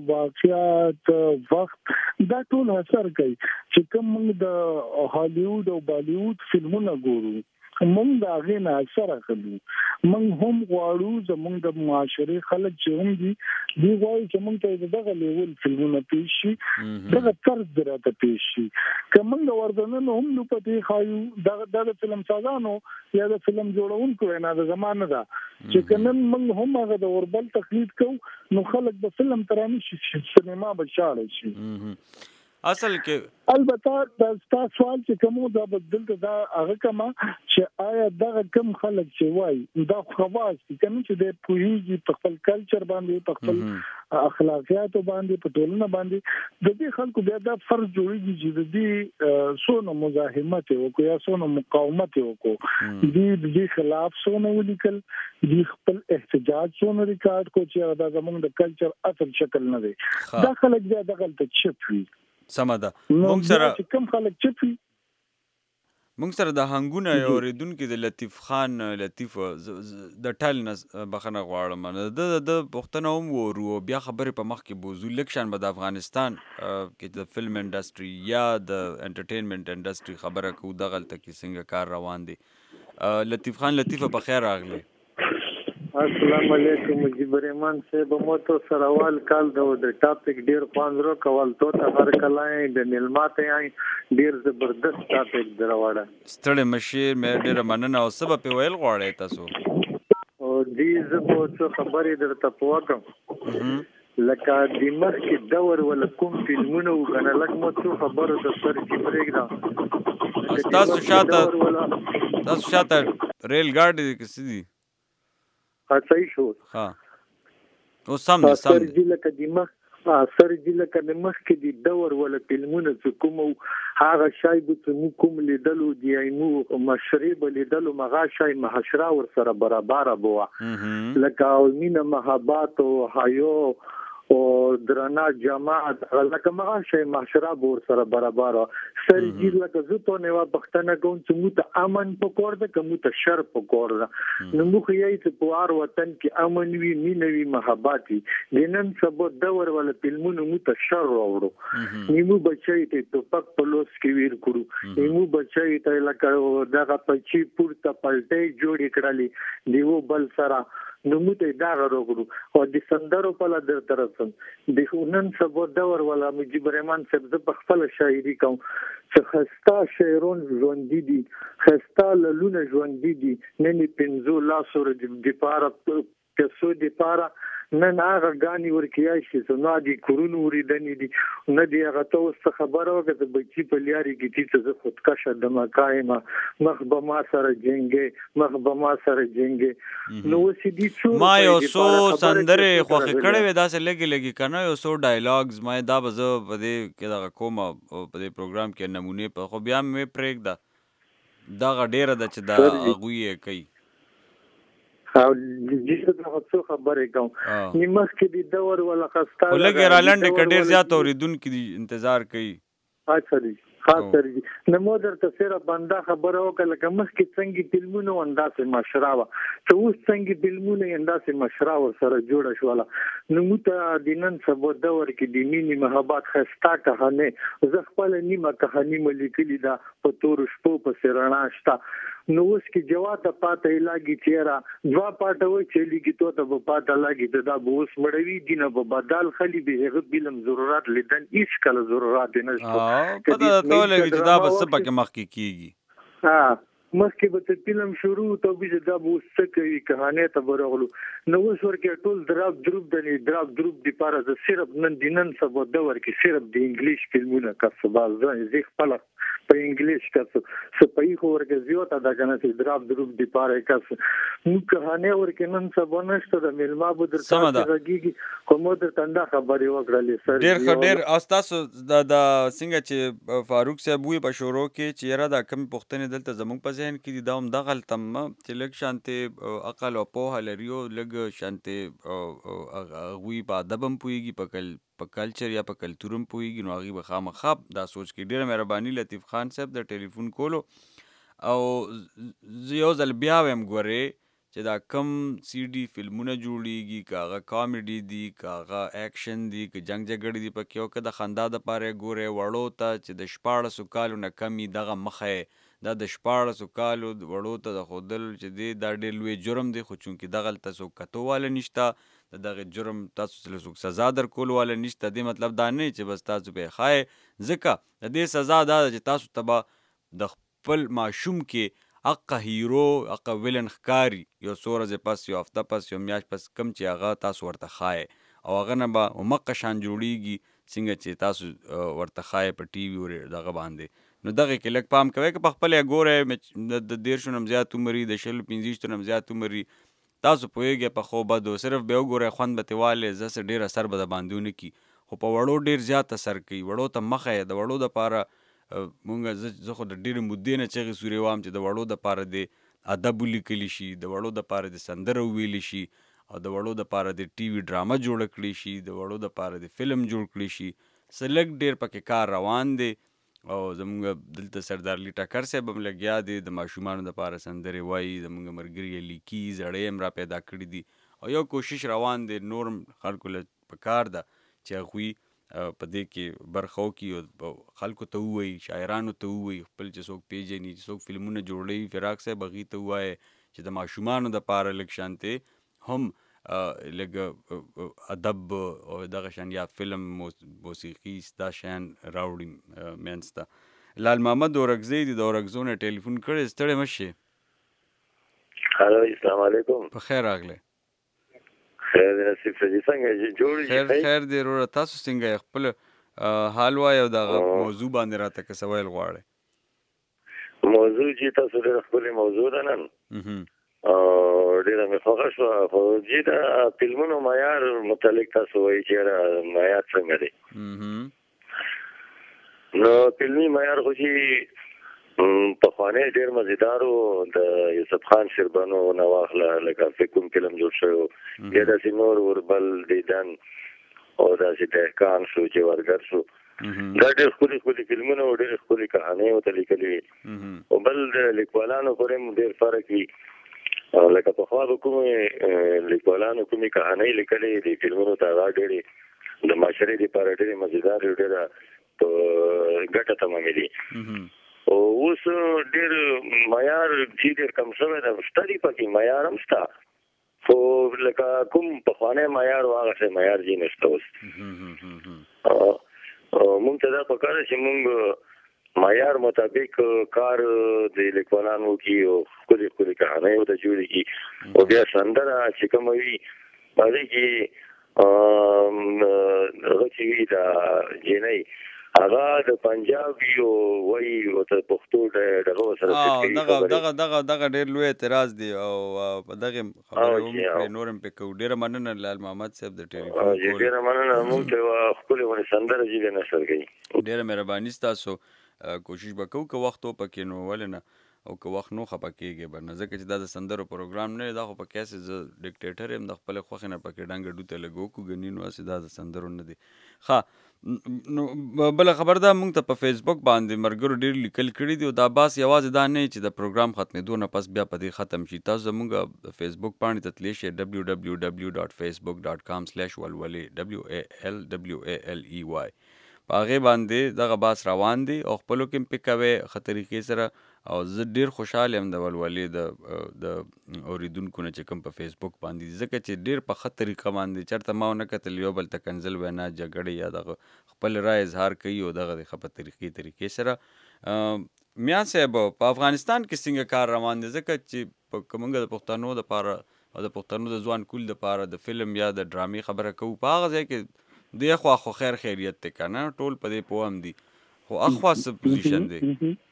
واقعات وخت دا ټول اثر کوي چې کوم د هالیوډ او بالیوډ فلمونه ګورو موږ دا غي نه اثر اخلو موږ هم غواړو زموږ د معاشري خلک چې هم دي دی غواړي چې موږ ته دغه لیول فلمونه پیش شي دغه طرز درته پیش شي کوم د وردننو هم نو پتی خایو دغه د فلم سازانو یا د فلم جوړونکو نه د زمانه دا چې کنن موږ هم هغه د اوربل تقلید کوو نو خلک د فلم ترانه شي سینما بشاله شي اصل کې البته دا تاسو سوال چې کومو دا بدل دا هغه کما چې آیا دا کم خلک چې وای دا خواص کوم چې د پوهیږي په خپل کلچر باندې په خپل اخلاقیات باندې په ټولنه باندې د دې خلکو بیا دا فرض جوړیږي چې د دې سونه مزاحمت وکړي یا سونه مقاومت وکړي د دې خلاف سونه ولیکل د خپل احتجاج سونه ریکارډ کو چې دا زموږ د کلچر اصل شکل نه دی دا خلک بیا دغه ته چپ وي سمه ده مونږ سره کوم خلک چپي مونږ سره د هنګونه یو ریدونکو د لطیف خان لطیف د ټال بخنه غواړم د د پښتنو هم ورو بیا خبرې په مخ کې بوزو لکشن به د افغانستان کې د فلم انډستری یا د انټرټینمنت انډستری خبره کو دغه تل کې څنګه کار روان دي لطیف خان لطیف په خیر راغلی السلام علیکم مجيب رحمان صاحب مو ته سروال کال د ټاپک ډیر خوانرو کول تو ته هر کلای د ملماته یې ډیر زبردست ټاپک دراوړه ستړي مشیر مې ډیر مننه او سبب په ویل غواړی تاسو او دې زبو څه خبرې درته پوښتم لکه د مخ کې دور ول کوم فلمونه وکنه لکه مو څه خبره د سر کې پرېږده تاسو شاته تاسو شاته ریل ګاډي کې سدي صحیح شو ها او سم سم سرجی لکه د مخ سرجی لکه د مخ کې د دور ولا فلمونه چې کوم هغه شای به مو کوم لیدلو دی مو مشرب لیدلو مغا شای محشره ور سره برابر بوا لکه او مینه محبت او حیو او درنا جماعت لکه مغا شای محشره ور سره برابر سرجی لکه زته نو پښتنه کوم چې مو ته امن پکور ده کوم ته شر پکور ده نو مو خیای ته پوار وطن کې امن وی مینوي محبت دینن سبو دور ول فلمونو مو ته شر وروړو نیمو بچی ته توپک پلوس کې ویر کړو نیمو بچی ته لکه دغه پچی پورته پلټې جوړې کړلې دیو بل سره نو موږ دا غوړو او د سندرو په لار درته د نن سبا دور ولا مجيب رحمان صاحب د خپل شاعري کوم چې خستا شعرون ژوند دي خستا لونه ژوند دي نن پنځو لاسو د پاره کسو د پاره نن هغه غاني ورکیای شي نو دي کورونو وریدنې دي نه دی هغه ته خبره وکړه چې بچی په لیاري کې چې زه خودکشه د مقایمه مخ به ما سره جنگي مخ به ما سره جنگي نو سې دي څو ما یو سو سندره خوخه کړه وې دا سه لګي لګي کنه یو سو ډایلاګز ما دا بزو په دې کې دا کومه په دې پروګرام کې نمونه په خو بیا مې پریک دا دا ډیره د چې دا غوي کوي او جیسه دا څه خبره کوم نیمه کې د دور ولا خستا ولګي را لنډ کډیر زیات اوریدونکو دي انتظار کوي اچھا دي خاص سره نو مودر ته سره بندا خبره وکړه چې مخکې څنګه فلمونه انداسه مشراوه ته اوس څنګه فلمونه انداسه مشراوه سره جوړ شواله نو مت دینن سبو دور کې د مینی محبت خستا کہانه زه خپل نیمه کہانی ملي دا په تور شپو په سرنا شتا نو اوس کې جواب د پاته لاګي چیرې دوا پاته وي چې لګي ته د پاته لاګي دا بوس مړوي دینه په بدل خلی به هغه بلم ضرورت لیدن هیڅ کله ضرورت نه شته پته ته لګي چې دا بس پکې مخ کې کیږي ها مخکې به ته فلم شروع ته به دا بوس څه کوي کہانه ته ورغلو نو اوس ورکه ټول دراب دروب د دراب دروب دی پاره د صرف نن دینن سبا دور کې صرف د انګلیش فلمونه کسبه ځای خپل په انګلیش کس سپای خو ورګه زیاته دا کنه چې دراب دروب دی پاره کس نو کہانه ورکه نن سبا نشته د ملما بدر تاګي کوم د تندا خبري وکړلې سر ډیر خډیر استاسو د د څنګه چې فاروق صاحب وی په شورو کې چې را دا کم پښتنې دلته زموږ په ذهن کې دا هم دغل تم چې لګ شانته عقل او په لريو لګ شانته وی په ادبم پويږي په کل په کلچر یا په کلتورم پويږي نو هغه به خامخا دا سوچ کې ډیره مهرباني لطیف خان صاحب د ټلیفون کولو او یو ځل بیا ویم ګورې چې دا کم سی ډي فلمونه جوړیږي کاغه کامیډي دي کاغه اکشن دي که جنگ جګړې دي پکې او که د خندا د پاره ګورې وړو ته چې د شپاړسو کالو نه کمی دغه مخه دا د شپاړسو کالو وړو ته د خودل چې دی دا ډېر لوی جرم دی خو چونکې دغلته څوک کتواله نشته د دغه جرم تاسو له څوک سزا درکول واله نشته دې مطلب دا نه چې بس تاسو به خای ځکه د دې سزا دا چې تاسو تبا د خپل ماشوم کې اقا هیرو اقا ویلن ښکاری یو څو ورځې پس یو هفته پس یو میاشت پس کم چې هغه تاسو ورته خای او هغه نه به همغه شان جوړیږي څنګه چې تاسو ورته خای په ټي وي ور دغه باندې نو دغه کې لږ پام کوئ که په خپل ګوره د دیرشو نم زیات عمرې د شل پنځه نم زیات عمرې تاسو پوهیږئ په خو بدو صرف به وګورئ خوند به تې والې زه څه ډېر اثر به د باندې ونه کي خو په وړو ډېر زیات اثر کوي وړو ته مخه یې د وړو دپاره مونږ زه خو د ډېرې مودې نه چغې سورې وام چې د وړو دپاره د ادب ولیکلی شي د وړو دپاره د سندره وویلی شي او د وړو دپاره د ټي وي ډرامه جوړه کړي شي د وړو دپاره د فلم جوړ کړي شي څه لږ ډېر پکې کار روان دی او زمونږ دلته سردار علی ټکر صاحب هم لګیا دی د ماشومانو دپاره سندرې وایي زمونږ ملګري علی کی زړې هم را پیدا کړي دي او یو کوشش روان دی نور خلکو له پکار ده چې هغوی په دې کې برخه وکړي او خلکو ته ووایي شاعرانو ته ووایي خپل چې څوک پیژني چې څوک فلمونه جوړوي فراق صاحب هغوی ته ووایي چې د ماشومانو دپاره لږ شانتې هم لږ ادب او دغه شان یا فلم موسیقي دا شیان راوړي منځ ته لال محمد اورکزی دی د اورکزو نه ټلیفون کړی ستړی مه شې هلو السلام علیکم په خیر راغلی خیر دی نصیب صاحب څنګه جوړ خیر خیر دی وروره تاسو څنګه خپل حال وایي او دغه موضوع باندې راته که څه ویل غواړئ موضوع چې تاسو ډېره ښکلې موضوع ده نن ډېره مې خوښه شوه خو چې د فلمونو معیار متعلق تاسو وایي چې معیار څنګه دی نو فلمي معیار خو چې پخوانی ډېر مزیدار و د یوسف خان شیربانو نه واخله لکه فکر کوم فلم جوړ شوی و بیا داسې نور وربل دیدن او داسې دهقان شو جوارګر شو دا ډېر ښکلي ښکلي فلمونه او ډېرې ښکلي کهانۍ ورته لیکلې وي او بل د لیکوالانو پورې هم ډېر فرق وي لکه پخوا به کومې لیکوالانو کومې کهانۍ لیکلې د فلمونو ته هغه ډېرې د معاشرې دپاره ډېرې مزیدارې او ډېره په ګټه تمامېدې او اوس ډېر معیار چې ډېر کم شوی ده شته دي پکې معیار هم شته خو لکه کوم پخوانی معیار و هغه څه معیار ځای نشته اوس. مونږ ته دا پکار چې مونږ معیار مطابق کار د لیکوالانو کې او ښکلې ښکلې کهانۍ ورته جوړې کړي او بیا سندره چې کومه وي هغې کې هغه چې وي دا جینۍ هغه د پنجاب وي او وایي ورته پښتو دغه ورسره فټ کوي. دغه دغه دغه ډېر لوی اعتراض دی او په دغې خبرې هم نور هم پې کوو. ډېره مننه لال محمد صاحب د ټلیفون کول. ډېره مننه. مونږ ته یوه ښکلې غونې سندره جیله نشر کوي. ډېره مهرباني ستاسو. کوشش به کوو که وخت وپکې نو ولې نه او که وخت نو خفه کېږې به نه ځکه چې دا د سندرو پروګرام نه دی. دا خو په کیسې زه ډکټیټر یم د خپلې خوښې نه پکې ډنګه ډوته لږ وکړو ګنې نو هسې دا د سندرو نه دی. ښه نو بله خبر ده مونږ ته په فیسبوک باندې ملګرو ډېر لیکل کړي دي او دا بحث یوازې دا نه چې د پروګرام ختمېدو نه پس بیا په دې ختم شي. تاسو زمونږ فیسبوک پاڼې ته تللی شئ ډبلیو ډبلیو ډبلیو ډاټ فیسبوک ډاټ کام سلیش ولولې ډبلیو ای ایل ډبلیو ای ایل ای وای په هغې باندې دغه بحث روان دی او خپلو کې هم پې کوئ ښه طریقې سره. او زه ډېر خوشحال یم د ولولې د د اورېدونکو نه چې کوم په فیسبوک باندې ځکه چې ډېر په ښه طریقه باندې چېرته ما ونه کتل یو بل ته کنځل وینا جګړې یا دغه خپل رایې اظهار کوي او دغه د ښه په طریقې طریقې سره. میاں صاحب په افغانستان کې څنګه کار روان دی ځکه چې که موږ د پښتنو دپاره او د پښتنو د ځوان کول دپاره د فلم یا د ډرامې خبره کوو په هغه ځای کې دی خوا خو خیر خیریت دی که نه ټول په دې پوه هم دي خو اخوا څه پوزیشن دی؟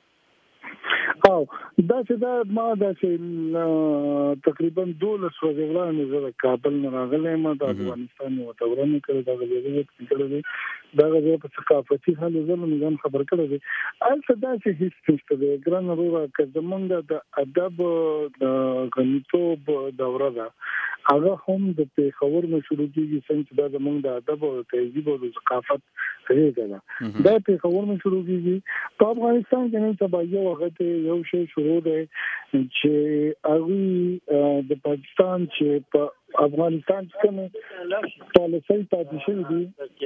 او داسې دا ما داسې تقریبا دولس ورځې وړاندې زه د کابل نه راغلی یم د افغانستان یوه دوره مې کړې دغه ضرورت مې کړی دی دغه ځای په ثقافتي هلو ځلو مې ځان خبر کړی دی. هلته داسې هېڅ نشته دی ګرانه وروره که زمونږ د ادب د غنیتوب دوره ده هغه هم د پېښور نه شروع کېږي څنګه چې دا زمونږ د ادب او د تهذیب او د ثقافت غېږه ده دا پېښور نه شروع کېږي. په افغانستان کې نن سبا یو وخت یو شی شروع دی چې هغوی د پاکستان چې په افغانستان کې کومې پالیسۍ پاتې شوي دي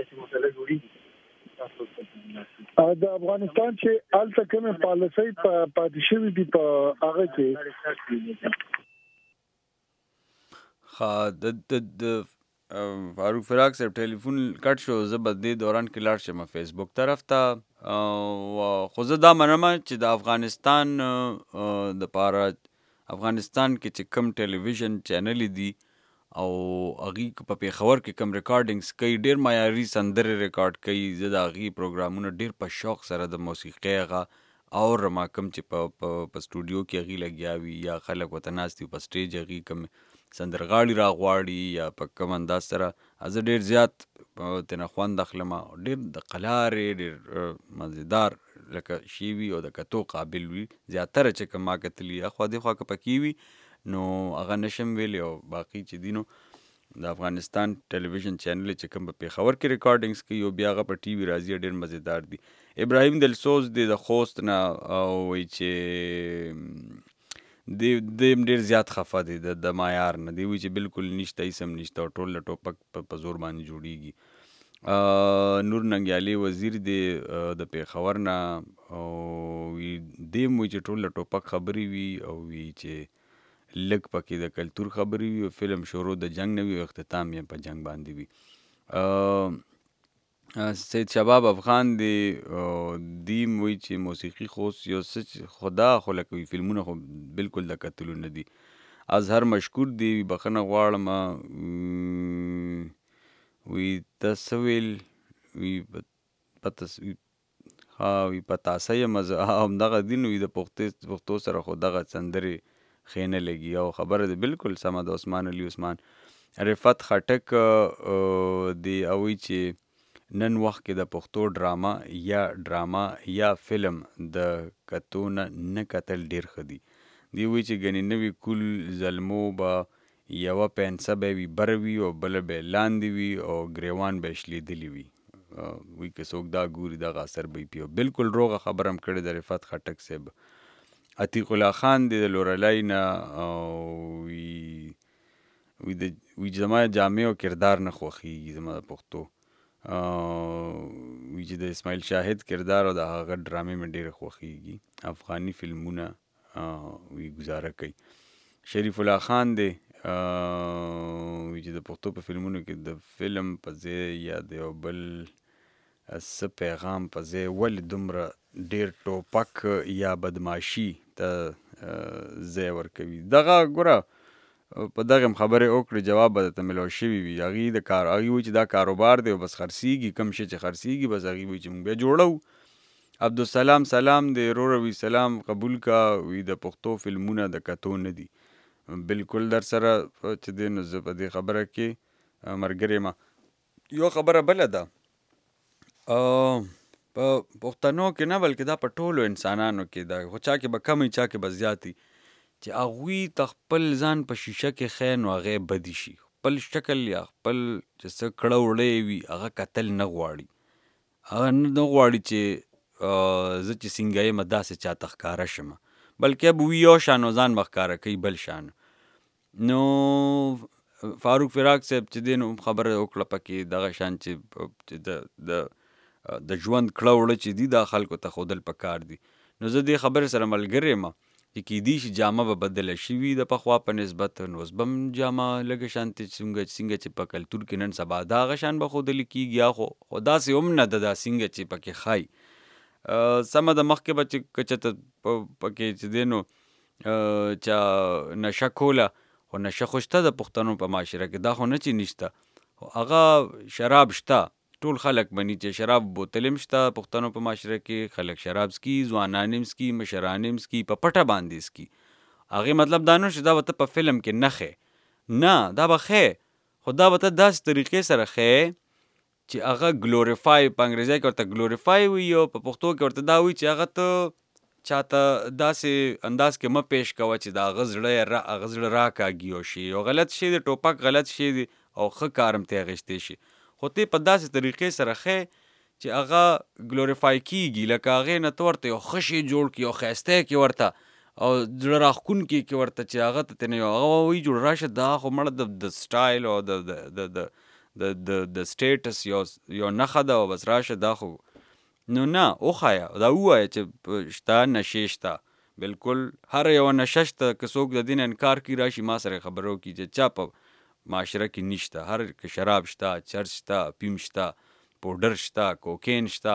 د افغانستان چې هلته کومې پالیسۍ پاتې شوي دي په هغه کې ښه د د فاروق فراق صاحب ټلیفون کټ شو زه به دې دوران کې لاړ شم فیسبوک طرف ته خو زه دا منم چې د افغانستان دپاره افغانستان کې چې کم ټلویزیون چینلې دي او هغې په پېښور کې کم ریکارډینګز کوي ډېر معیاري سندرې ریکارډ کوي زه د هغې پروګرامونه ډېر په شوق سره د موسیقۍ هغه اورم کم چې په په سټوډیو کې هغې لګیا وي یا خلک ورته ناست وي په سټیج هغې کم سندرغاړي راغواړي یا په کوم انداز سره زه ډېر زیات ترېنه خوند اخلم ډېر د قلارې ډېر مزېدار لکه شی وي او د کتو قابل وي زیاتره چې که ما کتلي اخوا دېخوا که پکې وي نو هغه نشم ویلی او باقي چې دي نو د افغانستان ټلویزیون چینل چې کوم په پېښور کې ریکارډینګز کوي او بیا هغه په ټي وي راځي ډېر مزېدار دي. ابراهیم دلسوز دی د خوست نه وایي چې دی دی ډېر زیات خفه دی د معیار نه دی وایي چې بالکل نشته هېڅ هم نشته او ټول له ټوپک په زور باندې جوړېږي. نور ننګیالي وزیر دی د پېښور نه او دی هم وایي چې ټول له ټوپک خبرې وي او وایي چې لږ پکې د کلتور خبرې وي او فلم شروع د جنگ نه وي او اختتام یې په جنگ باندې وي. سید شباب افغان دی دی وایي چې موسیقي خو یو څه خدا خو لکه وي فلمونه خو بالکل د کتلو نه دي. اظهر مشکور دی بخښنه غواړم وی ته څه ویل وی پته ها وی په تاسه یم زه همدغه دي نو د پښتو سره خو دغه سندرې ښې نه لګي او خبره ده بالکل سمه ده. عثمان علي عثمان رفت خټک دی او وایي چې نن وخت کې د پښتو ډراما یا ډراما یا فلم د کتو نه نه کتل ډېر ښه دي. دی وایي چې ګنې نوي کول زلمو به یوه پنسه به وي بر وي او بله به لاندې وي او ګریوان به شلیدلی وي وایي که څوک دا ګوري دغه اثر به یې پي او بالکل روغه خبره هم کړې ده رفت خټک صاحب. عتیق الله خان دی د لورلی نه وی وی زما جامع او کردار نه خوښېږي زما د پښتو وی چې د اسماعیل شاهد کردار او د هغه ډرامې مې ډېرې خوښېږي افغاني فلمونه وی ګزاره کوي. شریف الله خان دی چې د پښتو په فلمونو کې د فلم په ځای یا د یو بل څه پیغام په ځای ولې دومره ډېر ټوپک یا بدماشي ته ځای ورکوي. دغه ګوره په دغه خبرې وکړې جواب به درته ملو شوي وي. هغې د کار هغې وایي چې دا کاروبار دی او بس خرڅېږي، کوم شی چې خرڅېږي بس هغې وایي چې موږ بیا جوړو. عبدالسلام سلام دی وروره، وي سلام قبول کا، وي د پښتو فلمونه د کتو نه دي. بالکل در سره چې دی نو زه په دې خبره کې ملګری یم. یو خبره بله ده په پښتنو کې نه بلکې دا په ټولو انسانانو کې ده، خو چا کې به کم وي چا کې به زیات وي، چې هغوی ته خپل ځان په شیشه کې ښیي نو هغې بدي شي. خپل شکل یا خپل چې څه کړه وړه وي هغه کتل نه غواړي. هغه نه غواړي چې زه چې څنګه یم داسې چاته ښکاره شم، بلکې به وي یو شان او ځان به ښکاره کوي بل شان. نو فاروق فراق صاحب چې دی نو خبره وکړه پکې دغه شان چې د د ژوند کړه وړه چې دي دا خلکو ته ښودل پکار دي. نو زه دې خبرې سره ملګری یم چې کیدای شي جامه به بدله شوي د پخوا په نسبت، نو اوس به هم جامه لږه شانتې څنګه څنګه چې په کلتور کې نن سبا د هغه شان به ښودلې کېږي، یا خو خو داسې هم نه ده دا څنګه چې پکې ښایي. سمه ده مخکې به چې که چېرته پکې چې دی نو چا نشه کوله، خو نشه خو شته د پښتنو په معاشره کې، دا خو نه چې نشته. خو هغه شراب شته، ټول خلک مني چې شراب بوتل هم شته پښتنو په معاشره کې، خلک شراب سکي، ځوانان هم سکي، مشران هم سکي، په پټه باندې سکي. هغې مطلب دا نه چې دا به ته په فلم کې نه ښې، نه دا به ښې، خو دا به ته داسې طریقې سره ښې چې هغه ګلوریفای، په انګریزي کې ورته ګلوریفای وي او په پښتو کې ورته دا وي چې هغه ته چاته داسې انداز کې مه پیش کوه چې د هغه زړه یې هغه زړه راکاږي او شي او غلط شی دی، ټوپک غلط شی دی او ښه کار هم ته اخیستی شي. خو ته په داسې طریقې سره ښې چې هغه ګلوریفای کېږي، لکه هغې نه ته ورته یو ښه شی جوړ کړي او ښایسته یې کړي ورته او زړه راښکونکي کړي ورته چې هغه ته ترې هغه وایي جوړ راشه دا خو مړه د سټایل او د د د د د د سټیټس یو یو نښه ده او بس راشه دا خو نو نه وښایه، دا ووایه چې شته نشې شته، بالکل هر یوه نشه شته. که څوک د دې نه انکار کړي راشي ما سره خبرې وکړي چې چا په معاشره کې نشته. هر که شراب شته، چرس شته، پیم شته، پوډر شته، کوکین شته،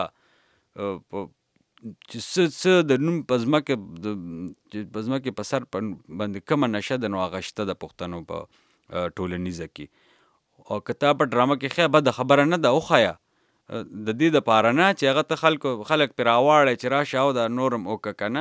چې څه څه د نوم په ځمکه چې په ځمکې په سر باندې کومه نشه ده نو هغه شته د پښتنو په ټولنیزه کې. او که تا په ډرامه کې ښه بده خبره نه ده وښایه، د دې دپاره نه چې هغه ته خلکو خلک پرې راواړی چې راشه او دا نورم وکړه که نه،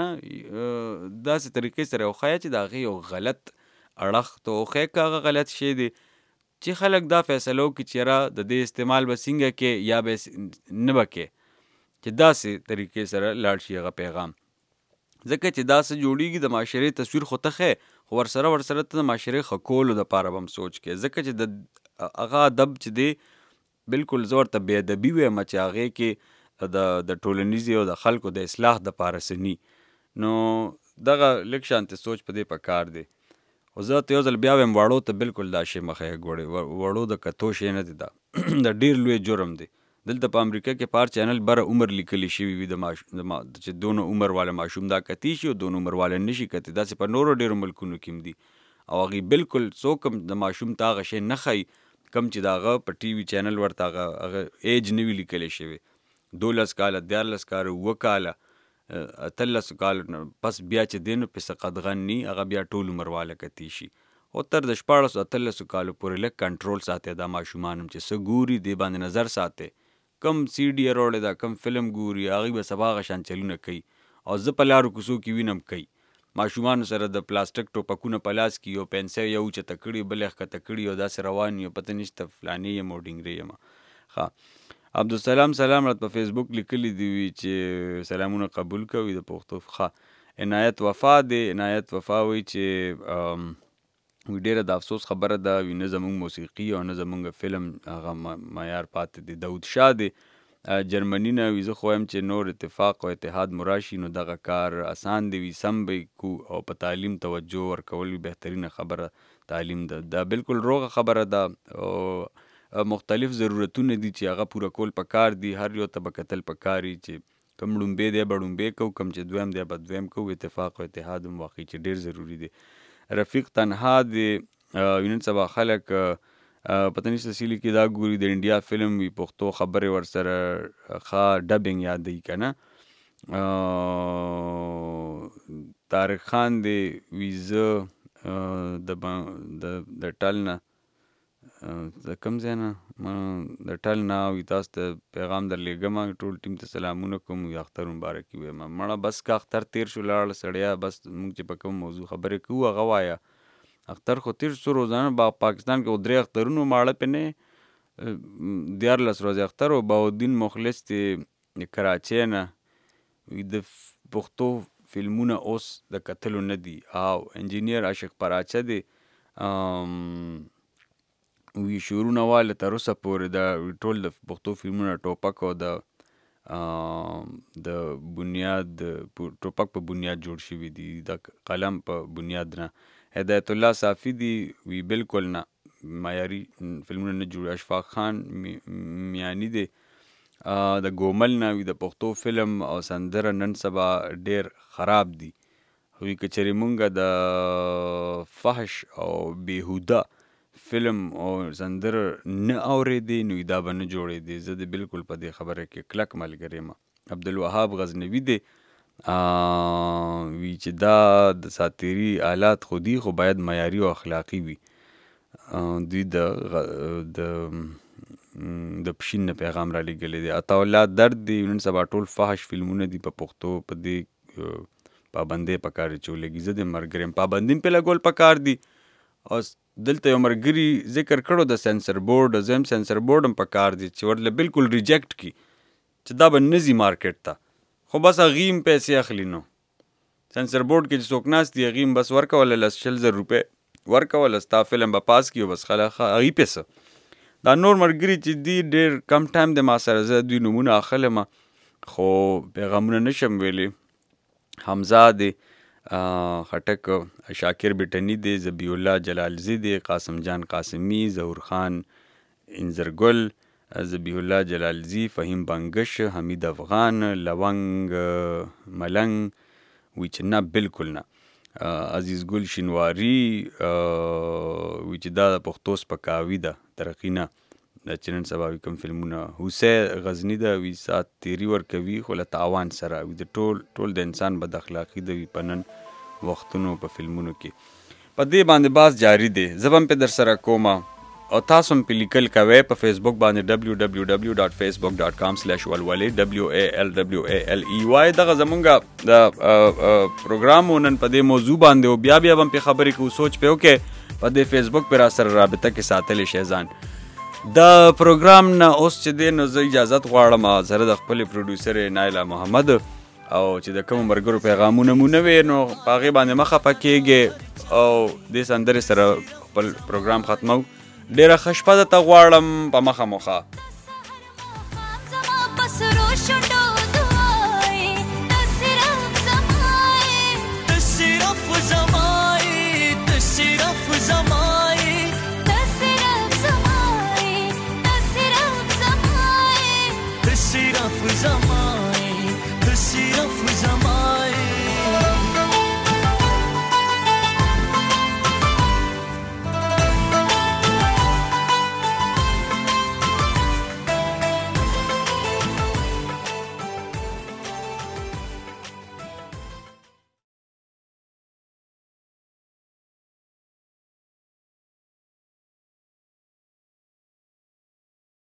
داسې طریقې سره وښایه چې د هغې یو غلط اړخ ته وښایه که هغه غلط شی دی چې خلک دا فیصله وکړي چې یاره د دې استعمال به څنګه کې یا به نه به کې، چې داسې طریقې سره لاړ شي هغه پیغام. ځکه چې دا څه جوړېږي د معاشرې تصویر خو ته ښې، خو ورسره ورسره ته د معاشرې ښه کولو دپاره به هم سوچ کې، ځکه چې د هغه ادب چې دی بالکل زه ورته بې ادبي وایم چې هغې کې د د ټولنیزې او د خلکو د اصلاح دپاره څه ني. نو دغه لږ شانتې سوچ په دې پکار دی. خو زه ته یو ځل بیا وایم واړو ته بالکل دا شی مه ښیه، ګوړې وړو د کتو شی نه دی، دا د ډېر لوی جرم دی. دلته په امریکا کې په هر چینل بره عمر لیکلی شوي وي د چې دونه عمر والا ماشوم دا کتی شي او دونه عمر والا نه شي کتی. داسې په نورو ډېرو ملکونو کې هم دي او هغې بالکل څوک هم د ماشوم ته هغه شی نه ښایي کم چې د هغه په ټي وي چینل ورته هغه هغه ایج نه وي لیکلی شوی. دولس کاله، دیارلس کاله، اووه کاله، اتلس کاله پس بیا چې دی نو پې څه قدغن ني، هغه بیا ټول عمر والا کتی شي. خو تر د شپاړسو اتلسو کالو پورې لږ کنټرول ساتئ دا ماشومان هم چې څه ګوري دې باندې نظر ساتئ. کم سی ډي یې راوړې ده، کم فلم ګوري، هغوی به سبا هغه شان چلونه کوي او زه په لارو کوڅو کې وینم کوي. ماشومانو سره د پلاستیک ټوپکونه په لاس کې یو پنسل یو اوچته کړي بل یې ښکته کړي او داسې روان یو پته نشته فلانې یم او ډینګرې یم. ښه عبدالسلام سلام راته په فیسبوک لیکلی دي وي چې سلامونه قبول کوي د پښتو. ښه عنایت وفا دی، عنایت وفا وایي چې وی ډېره د افسوس خبره ده وي نه زموږ موسیقي او نه زموږ فلم هغه معیار پاتې دی. داود شاه دی جرمني نه وي، زه خو وایم چې نور اتفاق او اتحاد مو راشي نو دغه کار اسان دی وي، سم به کو او په تعلیم توجه ورکول وي بهترینه خبره تعلیم ده. دا بالکل روغه خبره ده او مختلف ضرورتونه دي چې هغه پوره کول پکار دي. هر یو ته به کتل پکار وي چې کوم ړومبی دی به ړومبی کوو، کوم چې دویم دی به دویم کوو. اتفاق او اتحاد هم واقعي چې ډېر ضروري دی. رفیق تنها دی نن سبا خلک پته نشته سیلی کې دا ګوري د انډیا فلم وي پښتو خبرې ورسره ښه ډبینګ یادوي که نه. طارق خان دی وي زه د ټل نه د کوم ځای نه د ټل نه وي تاسو ته پیغام درلېږم ټول ټیم ته سلامونه کوم وي اختر مبارکي وایم مړه بس که اختر تیر شو لاړ سړیا بس موږ چې په کوم موضوع خبرې کوو هغه وایه. اختر خو تیر شو روزانه با پاکستان کې درې اخترونو ماړه پې نه دیارلس ورځې اختر و باودین مخلص دی کراچۍ نه وي د پښتو فلمونه اوس د کتلو نه دي او انجینیر عاشق پراچه دی وی شورونه واله تر اوسه پورې د ټول د پښتو فلمونه ټوپک او د د بنیاد ټوپک په بنیاد جوړ شوي دي د قلم په بنیاد نه. هدایت الله صافی دی وی بالکل نه معیاري فلمونه نه جوړ. اشفاق خان میانی دی د ګومل نه وي د پښتو فلم او سندره نن سبا ډیر خراب دي. وی که چېرې مونږ د فحش او بېهوده فلم او سندره نه اورېدې نو دا به نه جوړېدې. زه د بالکل په دې خبره کې کلک ملګری یم. عبدالوهاب غزنوي دی وی چې دا د ساتیري آلات خو دي خو باید معیاري او اخلاقي وي. دوی د د د پښین نه پیغام را لېږلی دی. عطاالله درد دی نن سبا ټول فحش فلمونه دي په پښتو په دې پابندۍ پکار چې ولګي. زه د ملګری یم پابندي پې لګول پکار دي. او دلته یو ملګري ذکر کړو د سینسر بورډ زه هم سینسر بورډ هم پکار دي چې ورله بالکل ریجیکټ کړي چې دا به نه ځي مارکیټ ته خو بس هغې هم پیسې اخلي. نو سینسر بورډ کې چې څوک ناست دي هغې هم بس ورکوله لس شل زر روپۍ ورکوله ستا فلم به پاس کړي او بس خلک هغې پیسه. دا نور ملګري چې دي ډېر کم ټایم دی ما سره زه دوی نومونه اخلم خو پیغامونه نشم ویلی. حمزه دی خټک شاکر بټني دی ذبیح الله جلالزی دی قاسم جان قاسمی ظهور خان انزرګل ذبیح الله جلالزی فهیم بنگش حمید افغان لونګ ملنګ وی چې نه بالکل نه. عزیز ګل شینواری وی چې دا د پښتو سپکاوي ده ترقي نه د چې نن سبا وي کوم فلمونه. حسین غزني ده وی سات تیري ورکوي خو له تاوان سره وي د ټول ټول د انسان بد اخلاقي ده وي په نن وختونو په فلمونو کې. په دې باندې باز جاری دی زه به هم پې در سره کوم او تاسو هم پې لیکل کوئ په فیسبوک باندې ډبلیو ډبلیو ډبلیو ډاټ فیسبوک ډاټ کام سلیش ولولې ډبلیو ای ایل ډبلیو ای ایل ای وای. دغه زمونږ د پروګرام نن په دې موضوع باندې او بیا بیا به هم پې خبرې کوو سوچ پې وکړئ په دې فیسبوک پې را سره رابطه کې ساتلی شئ ځان. د پروګرام نه اوس چې دی نو زه اجازت غواړم سره د خپلې پروډیوسر نایله محمد او چې د کومو ملګرو پیغامونه مو نه وې نو په هغې باندې مه خفه کېږئ او دې سندرې سره خپل پروګرام ختمو. ډېره ښه شپه درته غواړم په مخه موخه. Zama